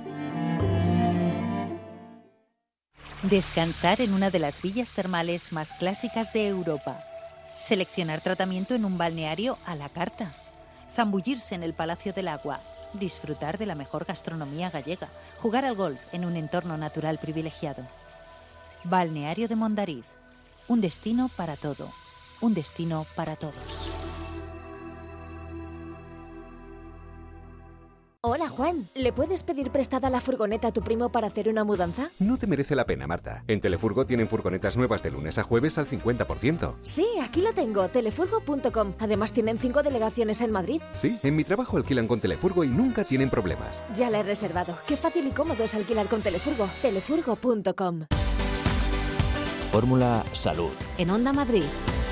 Descansar en una de las villas termales más clásicas de Europa. Seleccionar tratamiento en un balneario a la carta. Zambullirse en el Palacio del Agua, disfrutar de la mejor gastronomía gallega, jugar al golf en un entorno natural privilegiado. Balneario de Mondariz, un destino para todo, un destino para todos. Hola Juan, ¿le puedes pedir prestada la furgoneta a tu primo para hacer una mudanza? No te merece la pena, Marta. En Telefurgo tienen furgonetas nuevas de lunes a jueves al cincuenta por ciento. Sí, aquí lo tengo, telefurgo punto com. Además tienen cinco delegaciones en Madrid. Sí, en mi trabajo alquilan con Telefurgo y nunca tienen problemas. Ya la he reservado. Qué fácil y cómodo es alquilar con Telefurgo. telefurgo punto com. Fórmula Salud. En Onda Madrid.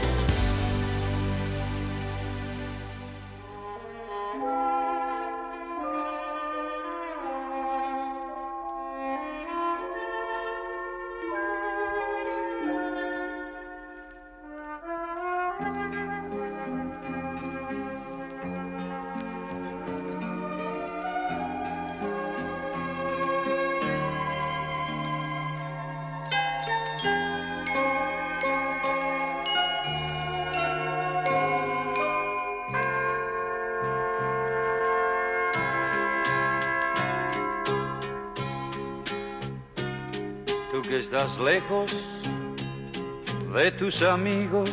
Tú que estás lejos de tus amigos,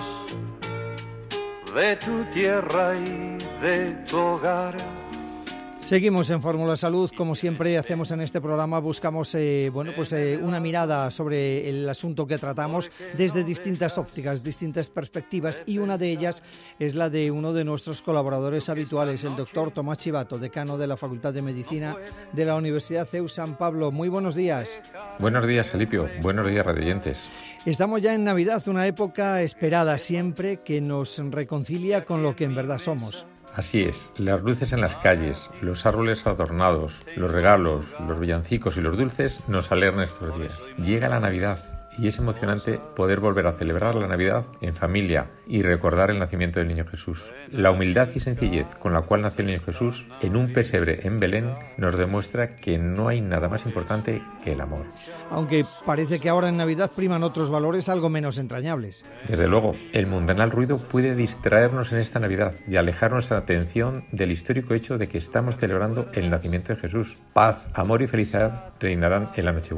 de tu tierra y de tu hogar. Seguimos en Fórmula Salud, como siempre hacemos en este programa, buscamos eh, bueno, pues, eh, una mirada sobre el asunto que tratamos desde distintas ópticas, distintas perspectivas, y una de ellas es la de uno de nuestros colaboradores habituales, el doctor Tomás Chivato, decano de la Facultad de Medicina de la Universidad C E U San Pablo. Muy buenos días. Buenos días, Alipio. Buenos días, radioyentes. Estamos ya en Navidad, una época esperada siempre que nos reconcilia con lo que en verdad somos. Así es, las luces en las calles, los árboles adornados, los regalos, los villancicos y los dulces nos alegran estos días. Llega la Navidad y es emocionante poder volver a celebrar la Navidad en familia y recordar el nacimiento del Niño Jesús. La humildad y sencillez con la cual nació el Niño Jesús en un pesebre en Belén nos demuestra que no hay nada más importante que el amor. Aunque parece que ahora en Navidad priman otros valores algo menos entrañables. Desde luego, el mundanal ruido puede distraernos en esta Navidad y alejar nuestra atención del histórico hecho de que estamos celebrando el nacimiento de Jesús. Paz, amor y felicidad reinarán en la Nochebuena.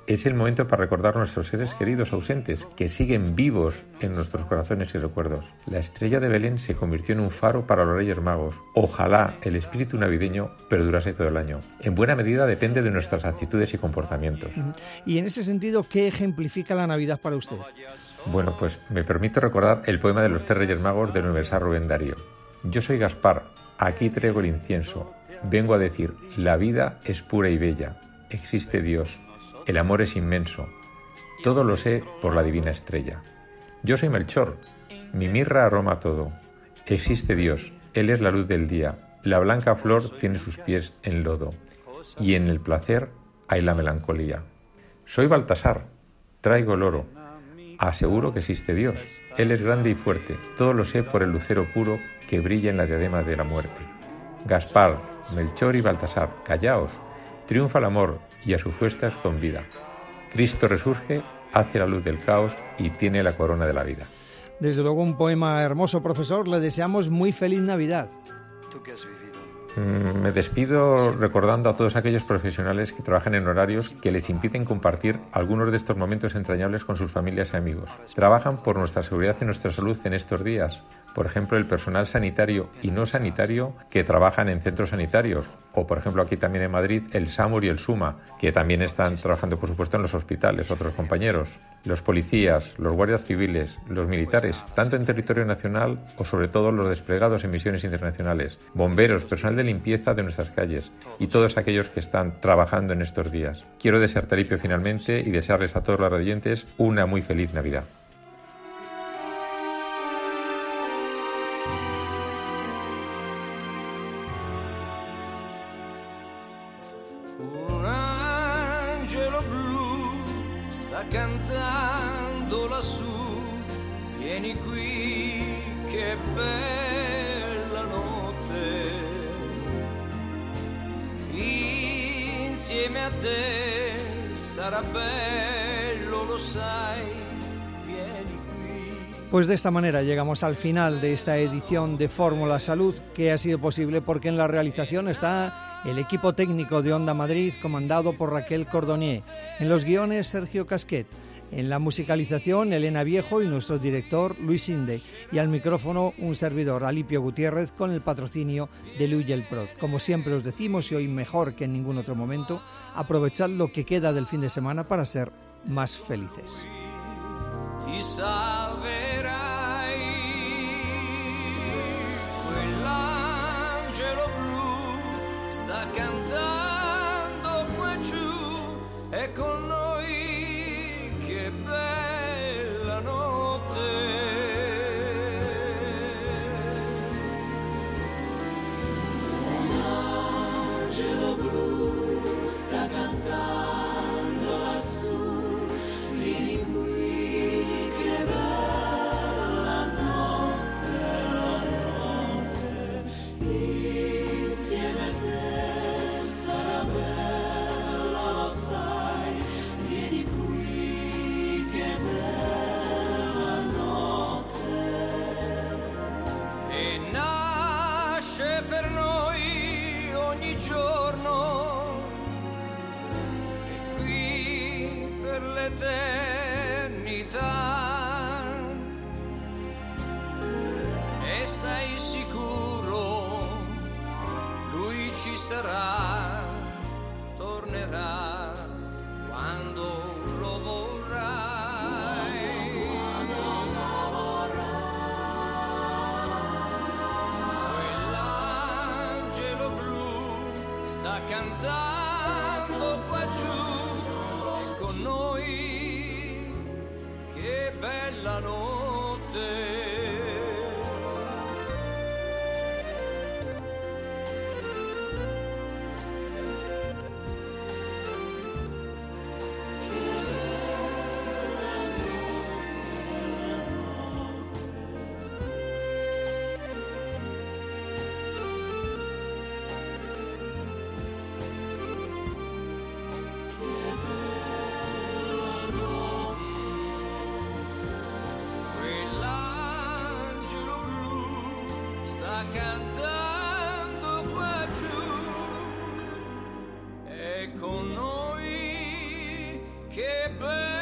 Es el momento para recordar a nuestros seres queridos ausentes, que siguen vivos en nuestros corazones y recuerdos. La estrella de Belén se convirtió en un faro para los Reyes Magos. Ojalá el espíritu navideño perdurase todo el año. En buena medida depende de nuestras actitudes y comportamientos. Y en ese sentido, ¿qué ejemplifica la Navidad para usted? Bueno, pues me permito recordar el poema de los tres Reyes Magos del universal Rubén Darío. Yo soy Gaspar, aquí traigo el incienso. Vengo a decir, la vida es pura y bella. Existe Dios. El amor es inmenso. Todo lo sé por la divina estrella. Yo soy Melchor. Mi mirra aroma todo. Existe Dios. Él es la luz del día. La blanca flor tiene sus pies en lodo. Y en el placer hay la melancolía. Soy Baltasar. Traigo el oro. Aseguro que existe Dios. Él es grande y fuerte. Todo lo sé por el lucero puro que brilla en la diadema de la muerte. Gaspar, Melchor y Baltasar, callaos. Triunfa el amor y a sus fiestas convida. Cristo resurge, hace la luz del caos y tiene la corona de la vida. Desde luego un poema hermoso, profesor. Le deseamos muy feliz Navidad. ¿Tú qué has vivido? Me despido recordando a todos aquellos profesionales que trabajan en horarios que les impiden compartir algunos de estos momentos entrañables con sus familias y amigos. Trabajan por nuestra seguridad y nuestra salud en estos días. Por ejemplo, el personal sanitario y no sanitario que trabajan en centros sanitarios. O, por ejemplo, aquí también en Madrid, el SAMUR y el SUMA, que también están trabajando, por supuesto, en los hospitales, otros compañeros. Los policías, los guardias civiles, los militares, tanto en territorio nacional o sobre todo los desplegados en misiones internacionales. Bomberos, personal de limpieza de nuestras calles y todos aquellos que están trabajando en estos días. Quiero desearte limpio finalmente y desearles a todos los radiantes una muy feliz Navidad. Un angelo blu sta cantando lassù, vieni qui che bella notte, insieme a te sarà bello, lo sai, vieni qui. Pues de esta manera llegamos al final de esta edición de Fórmula Salud, que ha sido posible porque en la realización está el equipo técnico de Onda Madrid, comandado por Raquel Cordonier. En los guiones, Sergio Casquet. En la musicalización, Elena Viejo y nuestro director, Luis Inde. Y al micrófono, un servidor, Alipio Gutiérrez, con el patrocinio de Luyel Prod. Como siempre os decimos, y hoy mejor que en ningún otro momento, aprovechad lo que queda del fin de semana para ser más felices. Ti salverai, quell'angelo blu sta cantando qua giù, è con noi, che bella notte. Un angelo blu sta cantando lassù, vieni qui, che bella notte, notte, insieme a te sarà bella, lo sai, vieni qui, che bella notte. E nasce per noi ogni giorno, e qui per l'eternità, e stai sicuro, lui ci sarà, tornerà quando lo vorrai. Quando lo vorrai. Quell'angelo blu sta cantando qua giù, è con noi, che bella notte. Quell'angelo blu sta cantando qua giù, è con noi, che bello